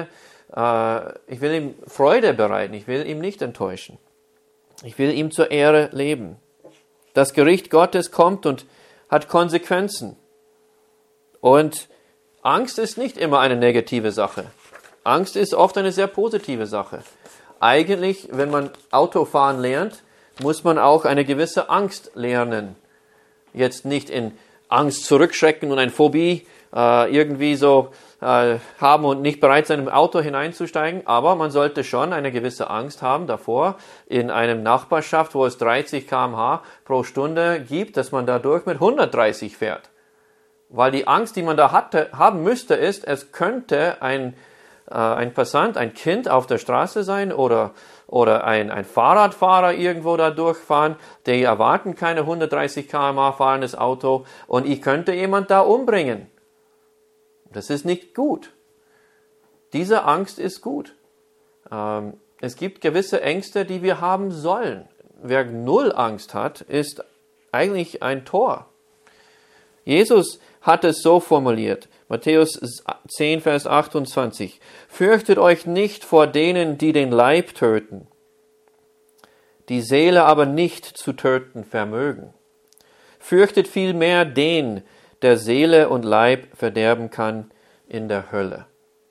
Freude bereiten. Ich will ihm nicht enttäuschen. Ich will ihm zur Ehre leben. Das Gericht Gottes kommt und hat Konsequenzen. Und Angst ist nicht immer eine negative Sache. Angst ist oft eine sehr positive Sache. Eigentlich, wenn man Autofahren lernt, muss man auch eine gewisse Angst lernen. Jetzt nicht in Angst zurückschrecken und eine Phobie irgendwie so haben und nicht bereit sein, im Auto hineinzusteigen, aber man sollte schon eine gewisse Angst haben davor, in einem Nachbarschaft, wo es 30 km/h pro Stunde gibt, dass man dadurch mit 130 fährt. Weil die Angst, die man da haben müsste, ist, es könnte ein Passant, ein Kind auf der Straße sein oder ein Fahrradfahrer irgendwo da durchfahren, die erwarten keine 130 km/h fahrendes Auto und ich könnte jemand da umbringen. Das ist nicht gut. Diese Angst ist gut. Es gibt gewisse Ängste, die wir haben sollen. Wer null Angst hat, ist eigentlich ein Tor. Jesus hat es so formuliert. Matthäus 10, Vers 28. Fürchtet euch nicht vor denen, die den Leib töten, die Seele aber nicht zu töten vermögen. Fürchtet vielmehr den, der Seele und Leib verderben kann in der Hölle.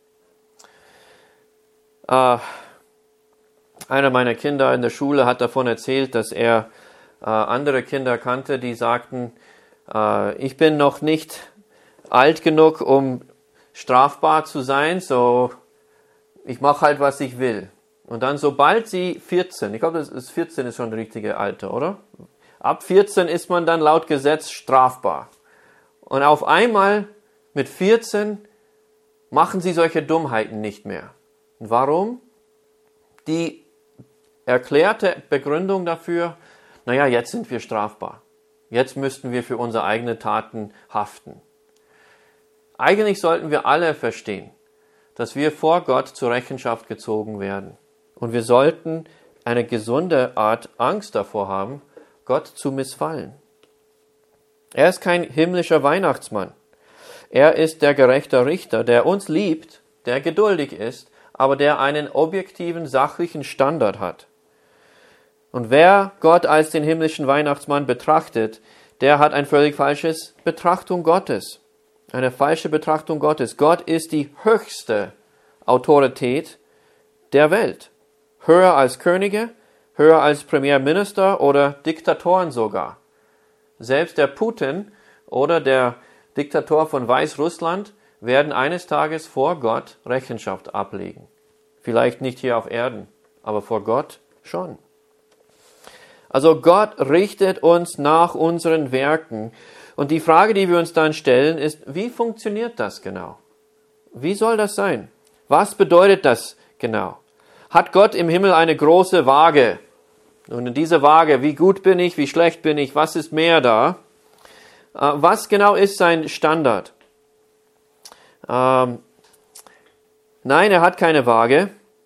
Einer meiner Kinder in der Schule hat davon erzählt, dass er andere Kinder kannte, die sagten, ich bin noch nicht alt genug, um strafbar zu sein, so ich mache halt, was ich will. Und dann, sobald sie 14, ich glaube, 14 ist schon das richtige Alter, oder? Ab 14 ist man dann laut Gesetz strafbar. Und auf einmal mit 14 machen sie solche Dummheiten nicht mehr. Und warum? Die erklärte Begründung dafür, naja, jetzt sind wir strafbar. Jetzt müssten wir für unsere eigenen Taten haften. Eigentlich sollten wir alle verstehen, dass wir vor Gott zur Rechenschaft gezogen werden. Und wir sollten eine gesunde Art Angst davor haben, Gott zu missfallen. Er ist kein himmlischer Weihnachtsmann. Er ist der gerechte Richter, der uns liebt, der geduldig ist, aber der einen objektiven, sachlichen Standard hat. Und wer Gott als den himmlischen Weihnachtsmann betrachtet, der hat eine völlig falsche Betrachtung Gottes. Eine falsche Betrachtung Gottes. Gott ist die höchste Autorität der Welt. Höher als Könige, höher als Premierminister oder Diktatoren sogar. Selbst der Putin oder der Diktator von Weißrussland werden eines Tages vor Gott Rechenschaft ablegen. Vielleicht nicht hier auf Erden, aber vor Gott schon. Also Gott richtet uns nach unseren Werken. Und die Frage, die wir uns dann stellen, ist, wie funktioniert das genau? Wie soll das sein? Was bedeutet das genau? Hat Gott im Himmel eine große Waage? Und in dieser Waage, wie gut bin ich, wie schlecht bin ich, was ist mehr da? Was genau ist sein Standard? Nein, er hat keine Waage.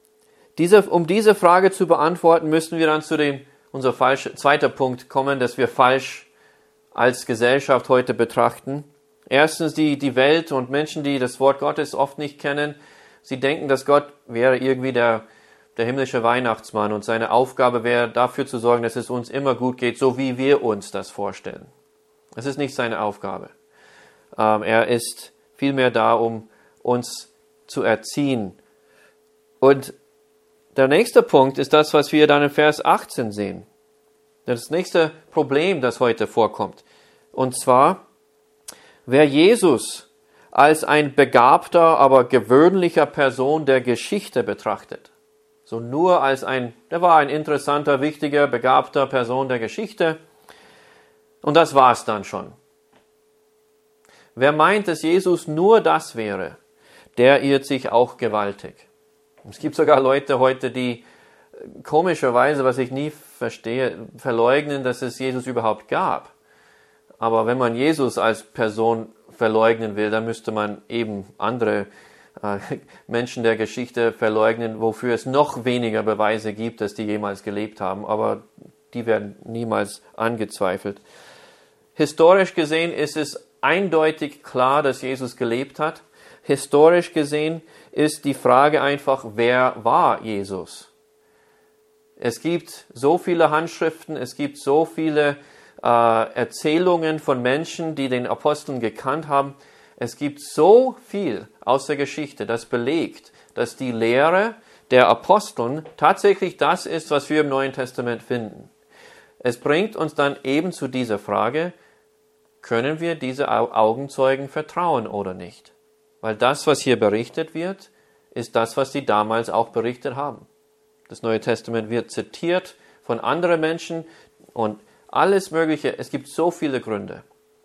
Um diese Frage zu beantworten, müssen wir dann zu unser zweiter Punkt kommen, dass wir falsch als Gesellschaft heute betrachten. Erstens die Welt und Menschen, die das Wort Gottes oft nicht kennen, sie denken, dass Gott wäre irgendwie der himmlische Weihnachtsmann und seine Aufgabe wäre, dafür zu sorgen, dass es uns immer gut geht, so wie wir uns das vorstellen. Das ist nicht seine Aufgabe. Er ist vielmehr da, um uns zu erziehen. Und der nächste Punkt ist das, was wir dann in Vers 18 sehen. Das nächste Problem, das heute vorkommt. Und zwar, wer Jesus als ein begabter, aber gewöhnlicher Person der Geschichte betrachtet, so nur als der war ein interessanter, wichtiger, begabter Person der Geschichte, und das war's dann schon. Wer meint, dass Jesus nur das wäre, der irrt sich auch gewaltig. Es gibt sogar Leute heute, die komischerweise, was ich nie verstehe, verleugnen, dass es Jesus überhaupt gab. Aber wenn man Jesus als Person verleugnen will, dann müsste man eben andere Menschen der Geschichte verleugnen, wofür es noch weniger Beweise gibt, dass die jemals gelebt haben. Aber die werden niemals angezweifelt. Historisch gesehen ist es eindeutig klar, dass Jesus gelebt hat. Historisch gesehen ist die Frage einfach, wer war Jesus? Es gibt so viele Handschriften, es gibt so viele Erzählungen von Menschen, die den Aposteln gekannt haben. Es gibt so viel aus der Geschichte, das belegt, dass die Lehre der Aposteln tatsächlich das ist, was wir im Neuen Testament finden. Es bringt uns dann eben zu dieser Frage, können wir diese Augenzeugen vertrauen oder nicht? Weil das, was hier berichtet wird, ist das, was sie damals auch berichtet haben. Das Neue Testament wird zitiert von anderen Menschen und alles Mögliche. Es gibt so viele Gründe.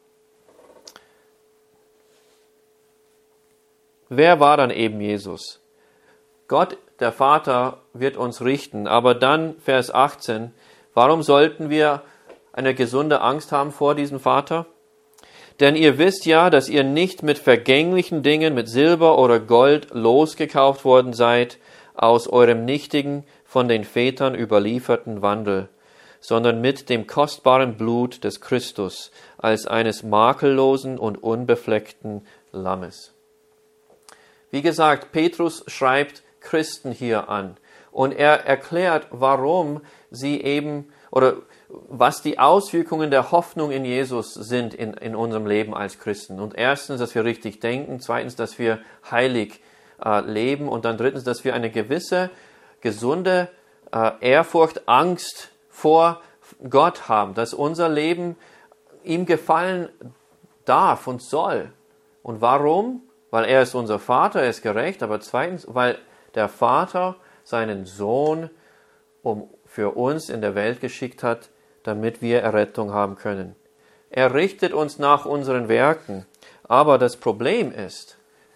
Wer war dann eben Jesus? Gott, der Vater, wird uns richten. Aber dann, Vers 18, warum sollten wir eine gesunde Angst haben vor diesem Vater? Denn ihr wisst ja, dass ihr nicht mit vergänglichen Dingen, mit Silber oder Gold losgekauft worden seid aus eurem nichtigen, von den Vätern überlieferten Wandel, sondern mit dem kostbaren Blut des Christus als eines makellosen und unbefleckten Lammes. Wie gesagt, Petrus schreibt Christen hier an und er erklärt, warum sie eben oder was die Auswirkungen der Hoffnung in Jesus sind in unserem Leben als Christen. Und erstens, dass wir richtig denken, zweitens, dass wir heilig leben und dann drittens, dass wir eine gewisse, gesunde Ehrfurcht, Angst vor Gott haben, dass unser Leben ihm gefallen darf und soll. Und warum? Weil er ist unser Vater, er ist gerecht, aber zweitens, weil der Vater seinen Sohn für uns in der Welt geschickt hat, damit wir Errettung haben können. Er richtet uns nach unseren Werken. Aber das Problem ist,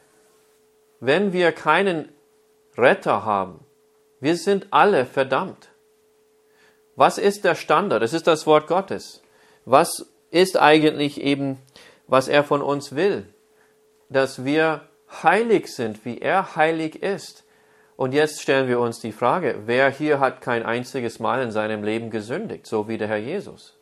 wenn wir keinen Retter haben, wir sind alle verdammt. Was ist der Standard? Es ist das Wort Gottes. Was ist eigentlich eben, was er von uns will? Dass wir heilig sind, wie er heilig ist. Und jetzt stellen wir uns die Frage, wer hier hat kein einziges Mal in seinem Leben gesündigt, so wie der Herr Jesus?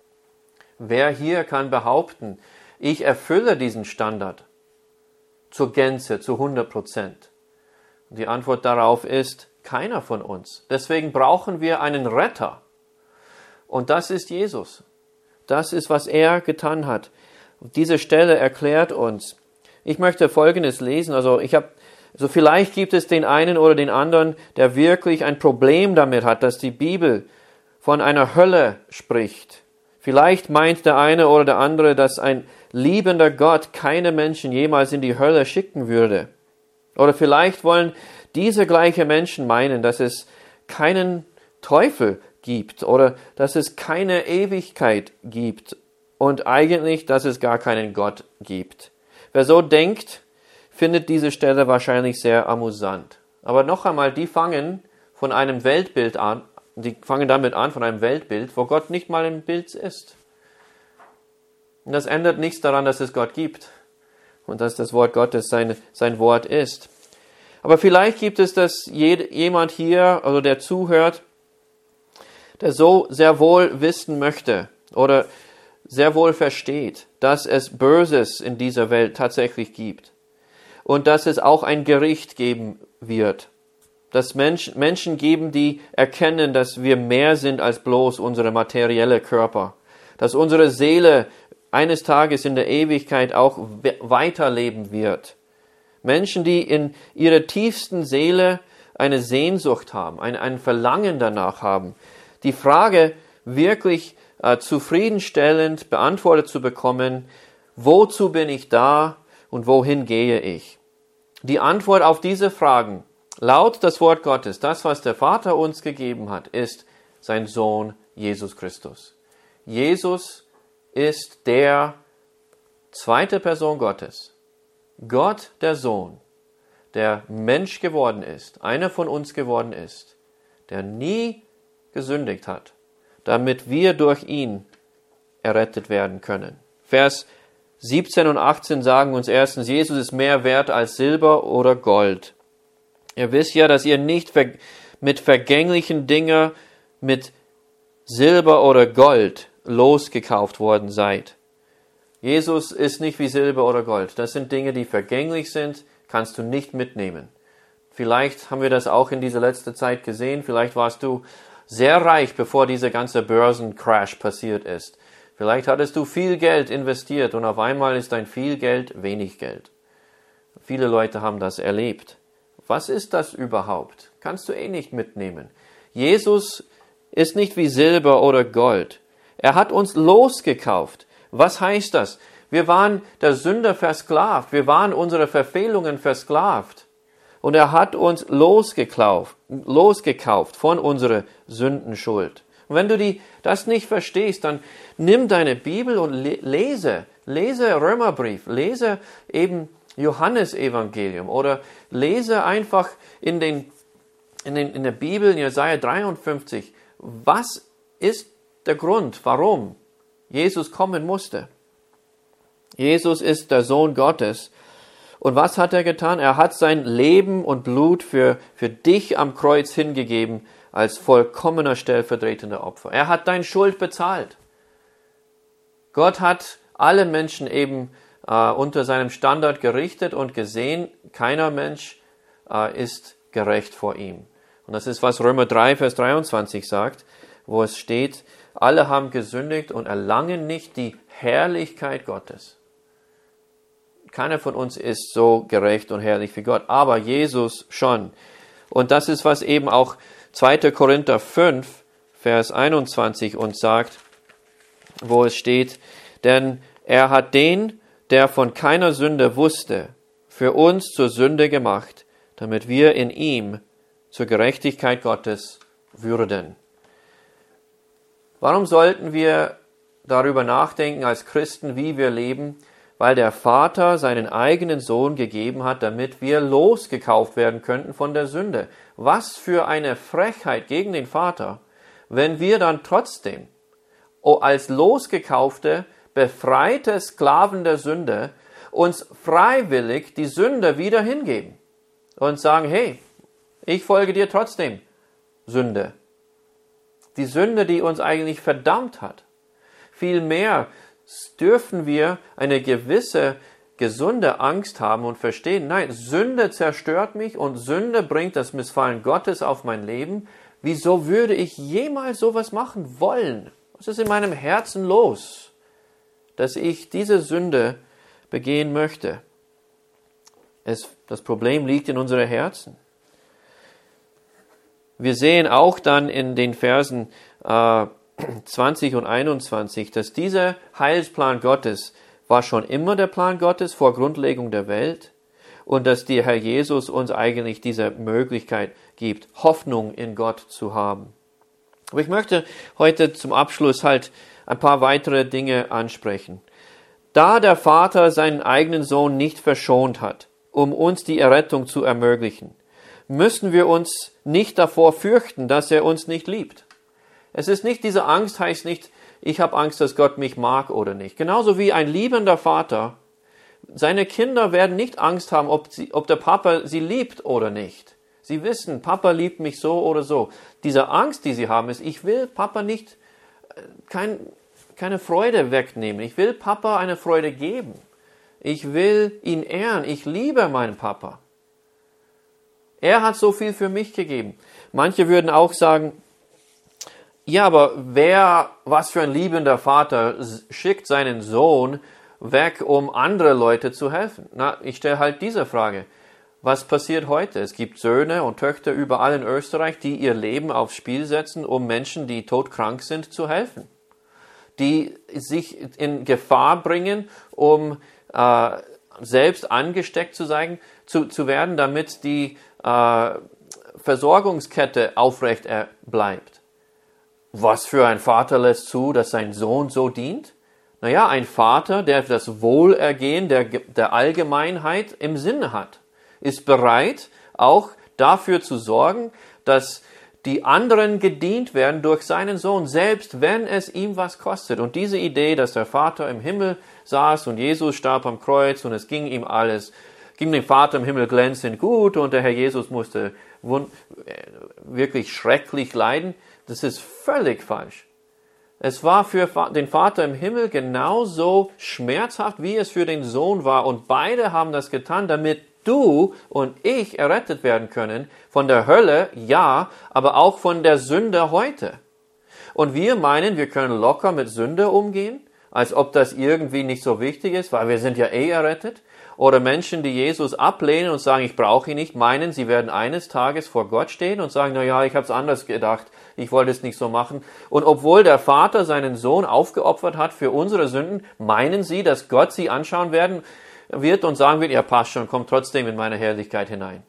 Wer hier kann behaupten, ich erfülle diesen Standard zur Gänze, zu 100%? Die Antwort darauf ist, keiner von uns. Deswegen brauchen wir einen Retter. Und das ist Jesus. Das ist, was er getan hat. Und diese Stelle erklärt uns. Ich möchte Folgendes lesen. Also vielleicht gibt es den einen oder den anderen, der wirklich ein Problem damit hat, dass die Bibel von einer Hölle spricht. Vielleicht meint der eine oder der andere, dass ein liebender Gott keine Menschen jemals in die Hölle schicken würde. Oder vielleicht wollen diese gleichen Menschen meinen, dass es keinen Teufel gibt oder dass es keine Ewigkeit gibt und eigentlich, dass es gar keinen Gott gibt. Wer so denkt, findet diese Stelle wahrscheinlich sehr amüsant. Aber noch einmal, die fangen von einem Weltbild an, von einem Weltbild, wo Gott nicht mal im Bild ist. Und das ändert nichts daran, dass es Gott gibt. und dass das Wort Gottes sein Wort ist. Aber vielleicht gibt es jemand hier, also der zuhört, der so sehr wohl wissen möchte oder sehr wohl versteht, dass es Böses in dieser Welt tatsächlich gibt und dass es auch ein Gericht geben wird. Dass Menschen geben, die erkennen, dass wir mehr sind als bloß unsere materielle Körper. Dass unsere Seele eines Tages in der Ewigkeit auch weiterleben wird. Menschen, die in ihrer tiefsten Seele eine Sehnsucht haben, ein Verlangen danach haben, die Frage wirklich zufriedenstellend beantwortet zu bekommen, wozu bin ich da und wohin gehe ich? Die Antwort auf diese Fragen, laut das Wort Gottes, das, was der Vater uns gegeben hat, ist sein Sohn Jesus Christus. Jesus ist der zweite Person Gottes. Gott, der Sohn, der Mensch geworden ist, einer von uns geworden ist, der nie gesündigt hat, damit wir durch ihn errettet werden können. Vers 17 und 18 sagen uns erstens, Jesus ist mehr wert als Silber oder Gold. Ihr wisst ja, dass ihr nicht mit vergänglichen Dingen, mit Silber oder Gold losgekauft worden seid. Jesus ist nicht wie Silber oder Gold. Das sind Dinge, die vergänglich sind, kannst du nicht mitnehmen. Vielleicht haben wir das auch in dieser letzten Zeit gesehen. Vielleicht warst du sehr reich, bevor dieser ganze Börsencrash passiert ist. Vielleicht hattest du viel Geld investiert und auf einmal ist dein viel Geld wenig Geld. Viele Leute haben das erlebt. Was ist das überhaupt? Kannst du nicht mitnehmen. Jesus ist nicht wie Silber oder Gold. Er hat uns losgekauft. Was heißt das? Wir waren der Sünder versklavt. Wir waren unsere Verfehlungen versklavt. Und er hat uns losgekauft von unserer Sündenschuld. Und wenn du das nicht verstehst, dann nimm deine Bibel und lese Römerbrief, lese eben Johannesevangelium oder lese einfach in der Bibel, in Jesaja 53, was ist der Grund, warum Jesus kommen musste. Jesus ist der Sohn Gottes. Und was hat er getan? Er hat sein Leben und Blut für dich am Kreuz hingegeben als vollkommener stellvertretender Opfer. Er hat deine Schuld bezahlt. Gott hat alle Menschen eben unter seinem Standard gerichtet und gesehen, keiner Mensch ist gerecht vor ihm. Und das ist, was Römer 3, Vers 23 sagt, wo es steht, alle haben gesündigt und erlangen nicht die Herrlichkeit Gottes. Keiner von uns ist so gerecht und herrlich wie Gott, aber Jesus schon. Und das ist, was eben auch 2. Korinther 5, Vers 21 uns sagt, wo es steht, denn er hat den, der von keiner Sünde wusste, für uns zur Sünde gemacht, damit wir in ihm zur Gerechtigkeit Gottes würden. Warum sollten wir darüber nachdenken als Christen, wie wir leben? Weil der Vater seinen eigenen Sohn gegeben hat, damit wir losgekauft werden könnten von der Sünde. Was für eine Frechheit gegen den Vater, wenn wir dann trotzdem als losgekaufte, befreite Sklaven der Sünde uns freiwillig die Sünde wieder hingeben und sagen, hey, ich folge dir trotzdem, Sünde. Die Sünde, die uns eigentlich verdammt hat. Vielmehr dürfen wir eine gewisse gesunde Angst haben und verstehen, nein, Sünde zerstört mich und Sünde bringt das Missfallen Gottes auf mein Leben. Wieso würde ich jemals sowas machen wollen? Was ist in meinem Herzen los, dass ich diese Sünde begehen möchte? Das Problem liegt in unseren Herzen. Wir sehen auch dann in den Versen 20 und 21, dass dieser Heilsplan Gottes war schon immer der Plan Gottes vor Grundlegung der Welt und dass der Herr Jesus uns eigentlich diese Möglichkeit gibt, Hoffnung in Gott zu haben. Aber ich möchte heute zum Abschluss halt ein paar weitere Dinge ansprechen. Da der Vater seinen eigenen Sohn nicht verschont hat, um uns die Errettung zu ermöglichen, müssen wir uns nicht davor fürchten, dass er uns nicht liebt. Es ist nicht, diese Angst heißt nicht, ich habe Angst, dass Gott mich mag oder nicht. Genauso wie ein liebender Vater Seine Kinder werden nicht Angst haben, ob der Papa sie liebt oder nicht. Sie wissen, Papa liebt mich so oder so. Diese Angst, die sie haben, ist, ich will Papa nicht keine Freude wegnehmen. Ich will Papa eine Freude geben. Ich will ihn ehren. Ich liebe meinen Papa. Er hat so viel für mich gegeben. Manche würden auch sagen, ja, aber was für ein liebender Vater schickt seinen Sohn weg, um andere Leute zu helfen? Na, ich stelle halt diese Frage. Was passiert heute? Es gibt Söhne und Töchter überall in Österreich, die ihr Leben aufs Spiel setzen, um Menschen, die todkrank sind, zu helfen. Die sich in Gefahr bringen, um selbst angesteckt zu werden, damit die Versorgungskette aufrecht bleibt. Was für ein Vater lässt zu, dass sein Sohn so dient? Naja, ein Vater, der das Wohlergehen der Allgemeinheit im Sinne hat, ist bereit, auch dafür zu sorgen, dass die anderen gedient werden durch seinen Sohn, selbst wenn es ihm was kostet. Und diese Idee, dass der Vater im Himmel saß und Jesus starb am Kreuz und es ging dem Vater im Himmel glänzend gut und der Herr Jesus musste wirklich schrecklich leiden, das ist völlig falsch. Es war für den Vater im Himmel genauso schmerzhaft, wie es für den Sohn war. Und beide haben das getan, damit du und ich errettet werden können. Von der Hölle, ja, aber auch von der Sünde heute. Und wir meinen, wir können locker mit Sünde umgehen, als ob das irgendwie nicht so wichtig ist, weil wir sind ja errettet. Oder Menschen, die Jesus ablehnen und sagen, ich brauche ihn nicht, meinen, sie werden eines Tages vor Gott stehen und sagen, na ja, ich habe es anders gedacht, ich wollte es nicht so machen. Und obwohl der Vater seinen Sohn aufgeopfert hat für unsere Sünden, meinen sie, dass Gott sie anschauen wird und sagen wird, ja, passt schon, kommt trotzdem in meine Herrlichkeit hinein.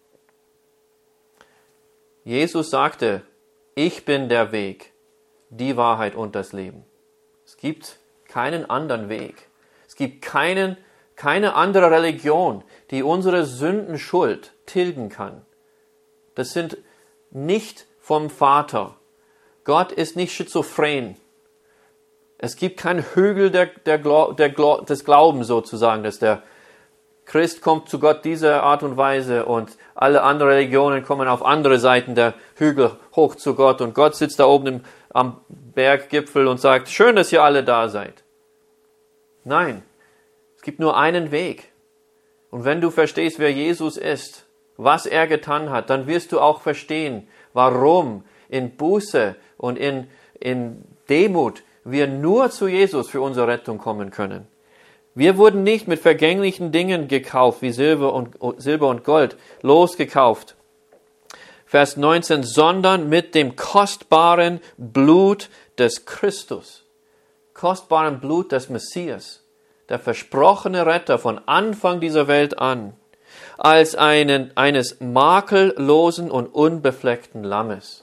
Jesus sagte, ich bin der Weg, die Wahrheit und das Leben. Es gibt keinen anderen Weg. Es gibt keine andere Religion, die unsere Sündenschuld tilgen kann. Das sind nicht vom Vater. Gott ist nicht schizophren. Es gibt keinen Hügel des Glaubens sozusagen, dass der Christ kommt zu Gott diese Art und Weise und alle anderen Religionen kommen auf andere Seiten der Hügel hoch zu Gott und Gott sitzt da oben am Berggipfel und sagt, schön, dass ihr alle da seid. Nein. Es gibt nur einen Weg. Und wenn du verstehst, wer Jesus ist, was er getan hat, dann wirst du auch verstehen, warum in Buße und in Demut wir nur zu Jesus für unsere Rettung kommen können. Wir wurden nicht mit vergänglichen Dingen gekauft, wie Silber und Gold, losgekauft. Vers 19, sondern mit dem kostbaren Blut des Christus, kostbaren Blut des Messias, der versprochene Retter von Anfang dieser Welt an, als eines makellosen und unbefleckten Lammes.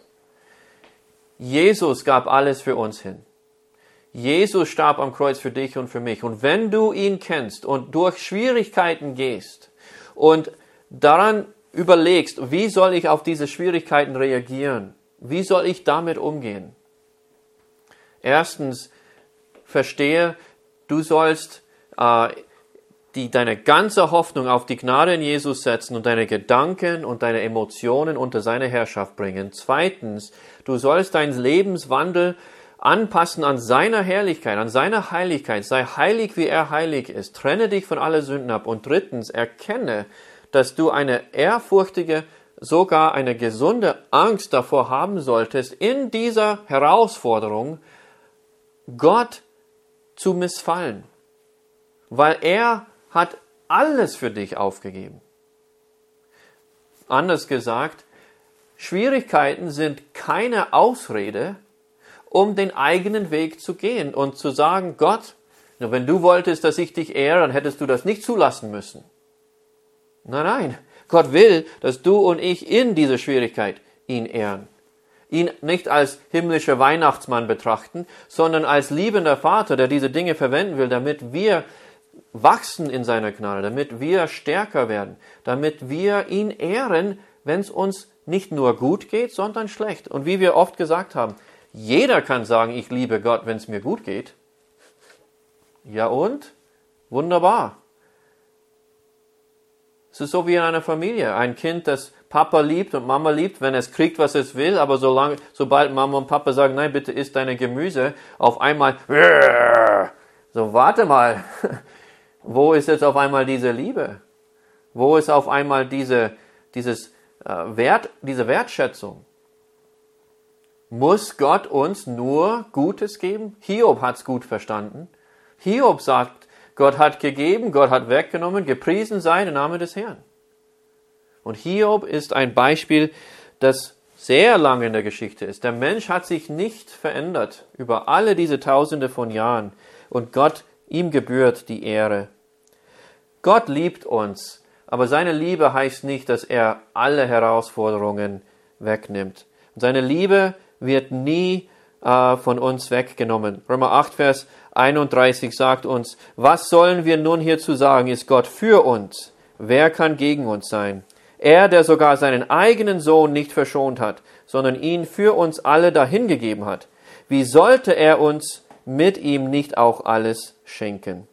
Jesus gab alles für uns hin. Jesus starb am Kreuz für dich und für mich. Und wenn du ihn kennst und durch Schwierigkeiten gehst und daran überlegst, wie soll ich auf diese Schwierigkeiten reagieren? Wie soll ich damit umgehen? Erstens, verstehe, du sollst deine ganze Hoffnung auf die Gnade in Jesus setzen und deine Gedanken und deine Emotionen unter seine Herrschaft bringen. Zweitens, du sollst deinen Lebenswandel anpassen an seiner Herrlichkeit, an seiner Heiligkeit. Sei heilig, wie er heilig ist. Trenne dich von aller Sünden ab. Und drittens, erkenne, dass du eine ehrfurchtige, sogar eine gesunde Angst davor haben solltest, in dieser Herausforderung Gott zu missfallen. Weil er hat alles für dich aufgegeben. Anders gesagt, Schwierigkeiten sind keine Ausrede, um den eigenen Weg zu gehen und zu sagen, Gott, wenn du wolltest, dass ich dich ehre, dann hättest du das nicht zulassen müssen. Nein, Gott will, dass du und ich in dieser Schwierigkeit ihn ehren. Ihn nicht als himmlischer Weihnachtsmann betrachten, sondern als liebender Vater, der diese Dinge verwenden will, damit wir wachsen in seiner Gnade, damit wir stärker werden, damit wir ihn ehren, wenn es uns nicht nur gut geht, sondern schlecht. Und wie wir oft gesagt haben, jeder kann sagen, ich liebe Gott, wenn es mir gut geht. Ja und? Wunderbar. Es ist so wie in einer Familie. Ein Kind, das Papa liebt und Mama liebt, wenn es kriegt, was es will, aber sobald Mama und Papa sagen, nein, bitte isst deine Gemüse, auf einmal, so warte mal, wo ist jetzt auf einmal diese Liebe? Wo ist auf einmal diese Wertschätzung? Muss Gott uns nur Gutes geben? Hiob hat's gut verstanden. Hiob sagt, Gott hat gegeben, Gott hat weggenommen, gepriesen sei der Name des Herrn. Und Hiob ist ein Beispiel, das sehr lange in der Geschichte ist. Der Mensch hat sich nicht verändert über alle diese Tausende von Jahren. Und Gott, ihm gebührt die Ehre. Gott liebt uns, aber seine Liebe heißt nicht, dass er alle Herausforderungen wegnimmt. Und seine Liebe wird nie von uns weggenommen. Römer 8, Vers 31 sagt uns, was sollen wir nun hierzu sagen? Ist Gott für uns? Wer kann gegen uns sein? Er, der sogar seinen eigenen Sohn nicht verschont hat, sondern ihn für uns alle dahingegeben hat. Wie sollte er uns mit ihm nicht auch alles schenken?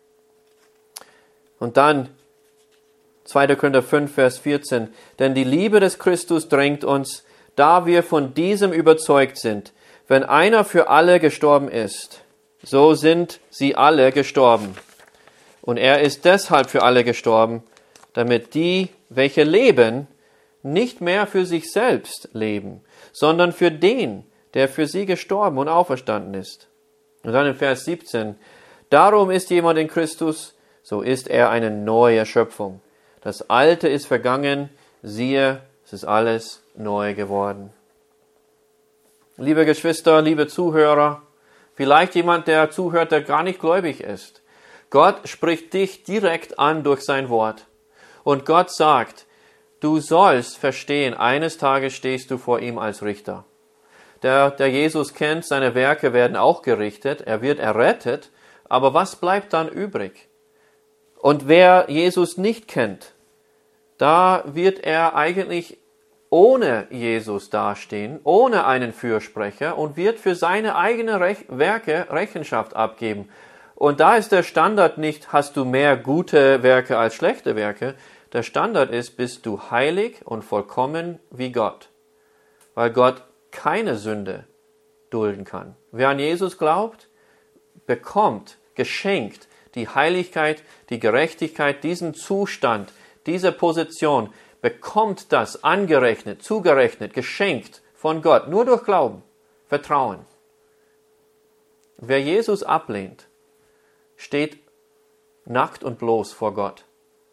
Und dann 2. Korinther 5, Vers 14. Denn die Liebe des Christus drängt uns, da wir von diesem überzeugt sind, wenn einer für alle gestorben ist, so sind sie alle gestorben. Und er ist deshalb für alle gestorben, damit die, welche leben, nicht mehr für sich selbst leben, sondern für den, der für sie gestorben und auferstanden ist. Und dann in Vers 17. Darum ist jemand in Christus, so ist er eine neue Schöpfung. Das Alte ist vergangen, siehe, es ist alles neu geworden. Liebe Geschwister, liebe Zuhörer, vielleicht jemand, der zuhört, der gar nicht gläubig ist. Gott spricht dich direkt an durch sein Wort. Und Gott sagt, du sollst verstehen, eines Tages stehst du vor ihm als Richter. Der Jesus kennt, seine Werke werden auch gerichtet, er wird errettet, aber was bleibt dann übrig? Und wer Jesus nicht kennt, da wird er eigentlich ohne Jesus dastehen, ohne einen Fürsprecher und wird für seine eigenen Werke Rechenschaft abgeben. Und da ist der Standard nicht, hast du mehr gute Werke als schlechte Werke. Der Standard ist, bist du heilig und vollkommen wie Gott. Weil Gott keine Sünde dulden kann. Wer an Jesus glaubt, bekommt geschenkt die Heiligkeit, die Gerechtigkeit, diesen Zustand, diese Position, bekommt das angerechnet, zugerechnet, geschenkt von Gott, nur durch Glauben, Vertrauen. Wer Jesus ablehnt, steht nackt und bloß vor Gott.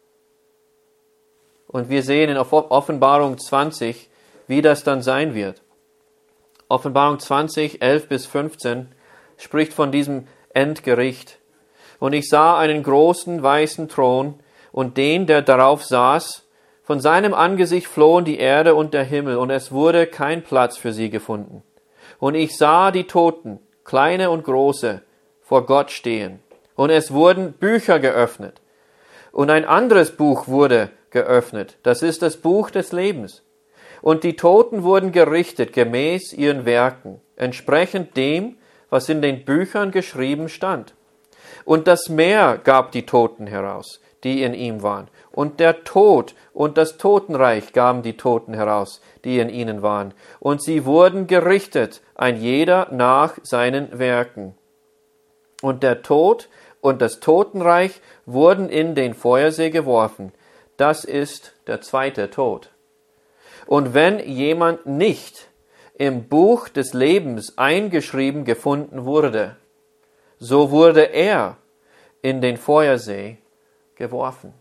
Und wir sehen in Offenbarung 20, wie das dann sein wird. Offenbarung 20, 11 bis 15 spricht von diesem Endgericht. Und ich sah einen großen weißen Thron und den, der darauf saß. Von seinem Angesicht flohen die Erde und der Himmel, und es wurde kein Platz für sie gefunden. Und ich sah die Toten, kleine und große, vor Gott stehen. Und es wurden Bücher geöffnet. Und ein anderes Buch wurde geöffnet. Das ist das Buch des Lebens. Und die Toten wurden gerichtet gemäß ihren Werken, entsprechend dem, was in den Büchern geschrieben stand. Und das Meer gab die Toten heraus, die in ihm waren. Und der Tod und das Totenreich gaben die Toten heraus, die in ihnen waren. Und sie wurden gerichtet, ein jeder nach seinen Werken. Und der Tod und das Totenreich wurden in den Feuersee geworfen. Das ist der zweite Tod. Und wenn jemand nicht im Buch des Lebens eingeschrieben gefunden wurde, so wurde er in den Feuersee geworfen.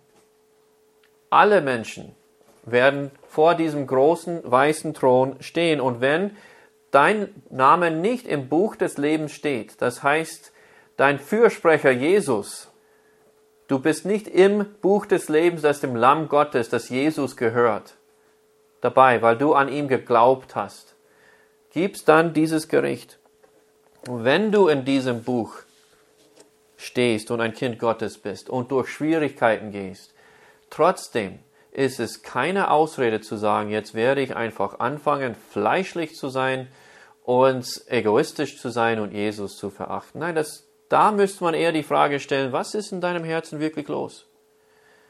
Alle Menschen werden vor diesem großen weißen Thron stehen. Und wenn dein Name nicht im Buch des Lebens steht, das heißt, dein Fürsprecher Jesus, du bist nicht im Buch des Lebens, das dem Lamm Gottes, das Jesus gehört, dabei, weil du an ihm geglaubt hast, gibt's dann dieses Gericht. Und wenn du in diesem Buch stehst und ein Kind Gottes bist und durch Schwierigkeiten gehst, trotzdem ist es keine Ausrede zu sagen, jetzt werde ich einfach anfangen, fleischlich zu sein und egoistisch zu sein und Jesus zu verachten. Nein, da müsste man eher die Frage stellen, was ist in deinem Herzen wirklich los?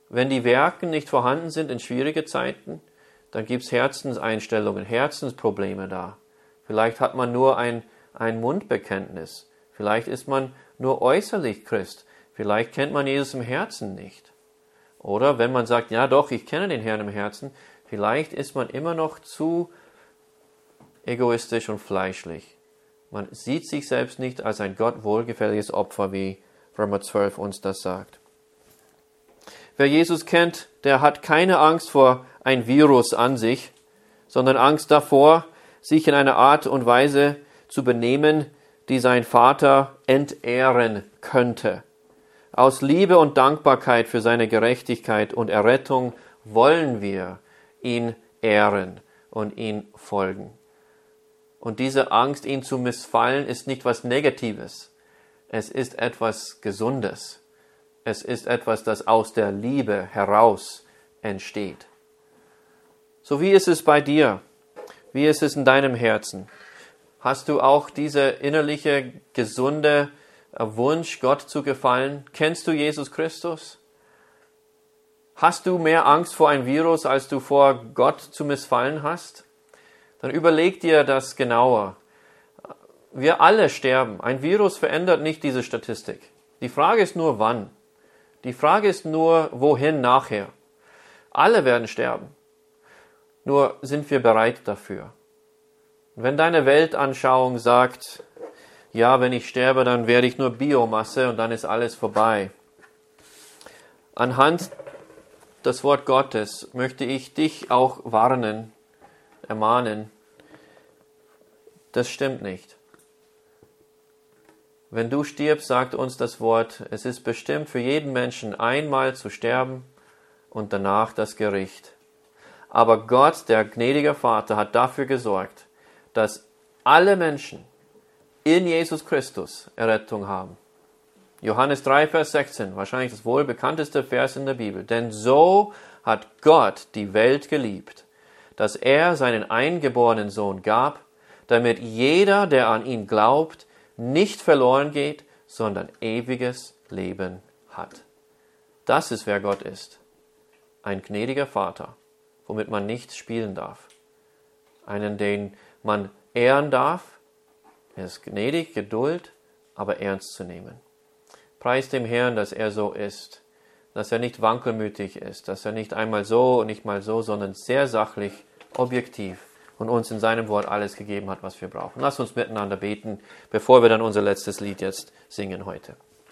Wenn die Werken nicht vorhanden sind in schwierigen Zeiten, dann gibt es Herzenseinstellungen, Herzensprobleme da. Vielleicht hat man nur ein Mundbekenntnis. Vielleicht ist man nur äußerlich Christ. Vielleicht kennt man Jesus im Herzen nicht. Oder wenn man sagt, ja doch, ich kenne den Herrn im Herzen, vielleicht ist man immer noch zu egoistisch und fleischlich. Man sieht sich selbst nicht als ein Gott wohlgefälliges Opfer, wie Römer 12 uns das sagt. Wer Jesus kennt, der hat keine Angst vor ein Virus an sich, sondern Angst davor, sich in einer Art und Weise zu benehmen, die sein Vater entehren könnte. Aus Liebe und Dankbarkeit für seine Gerechtigkeit und Errettung wollen wir ihn ehren und ihn folgen. Und diese Angst, ihn zu missfallen, ist nicht was Negatives. Es ist etwas Gesundes. Es ist etwas, das aus der Liebe heraus entsteht. So wie ist es bei dir? Wie ist es in deinem Herzen? Hast du auch diese innerliche, gesunde Wunsch, Gott zu gefallen? Kennst du Jesus Christus? Hast du mehr Angst vor einem Virus, als du vor Gott zu missfallen hast? Dann überleg dir das genauer. Wir alle sterben. Ein Virus verändert nicht diese Statistik. Die Frage ist nur, wann. Die Frage ist nur, wohin nachher. Alle werden sterben. Nur sind wir bereit dafür. Wenn deine Weltanschauung sagt, ja, wenn ich sterbe, dann werde ich nur Biomasse und dann ist alles vorbei. Anhand des Wort Gottes möchte ich dich auch warnen, ermahnen. Das stimmt nicht. Wenn du stirbst, sagt uns das Wort, es ist bestimmt für jeden Menschen einmal zu sterben und danach das Gericht. Aber Gott, der gnädige Vater, hat dafür gesorgt, dass alle Menschen in Jesus Christus Errettung haben. Johannes 3, Vers 16, wahrscheinlich das wohl bekannteste Vers in der Bibel. Denn so hat Gott die Welt geliebt, dass er seinen eingeborenen Sohn gab, damit jeder, der an ihn glaubt, nicht verloren geht, sondern ewiges Leben hat. Das ist, wer Gott ist. Ein gnädiger Vater, womit man nicht spielen darf. Einen, den man ehren darf. Er ist gnädig, Geduld, aber ernst zu nehmen. Preis dem Herrn, dass er so ist, dass er nicht wankelmütig ist, dass er nicht einmal so und nicht mal so, sondern sehr sachlich, objektiv und uns in seinem Wort alles gegeben hat, was wir brauchen. Lass uns miteinander beten, bevor wir dann unser letztes Lied jetzt singen heute.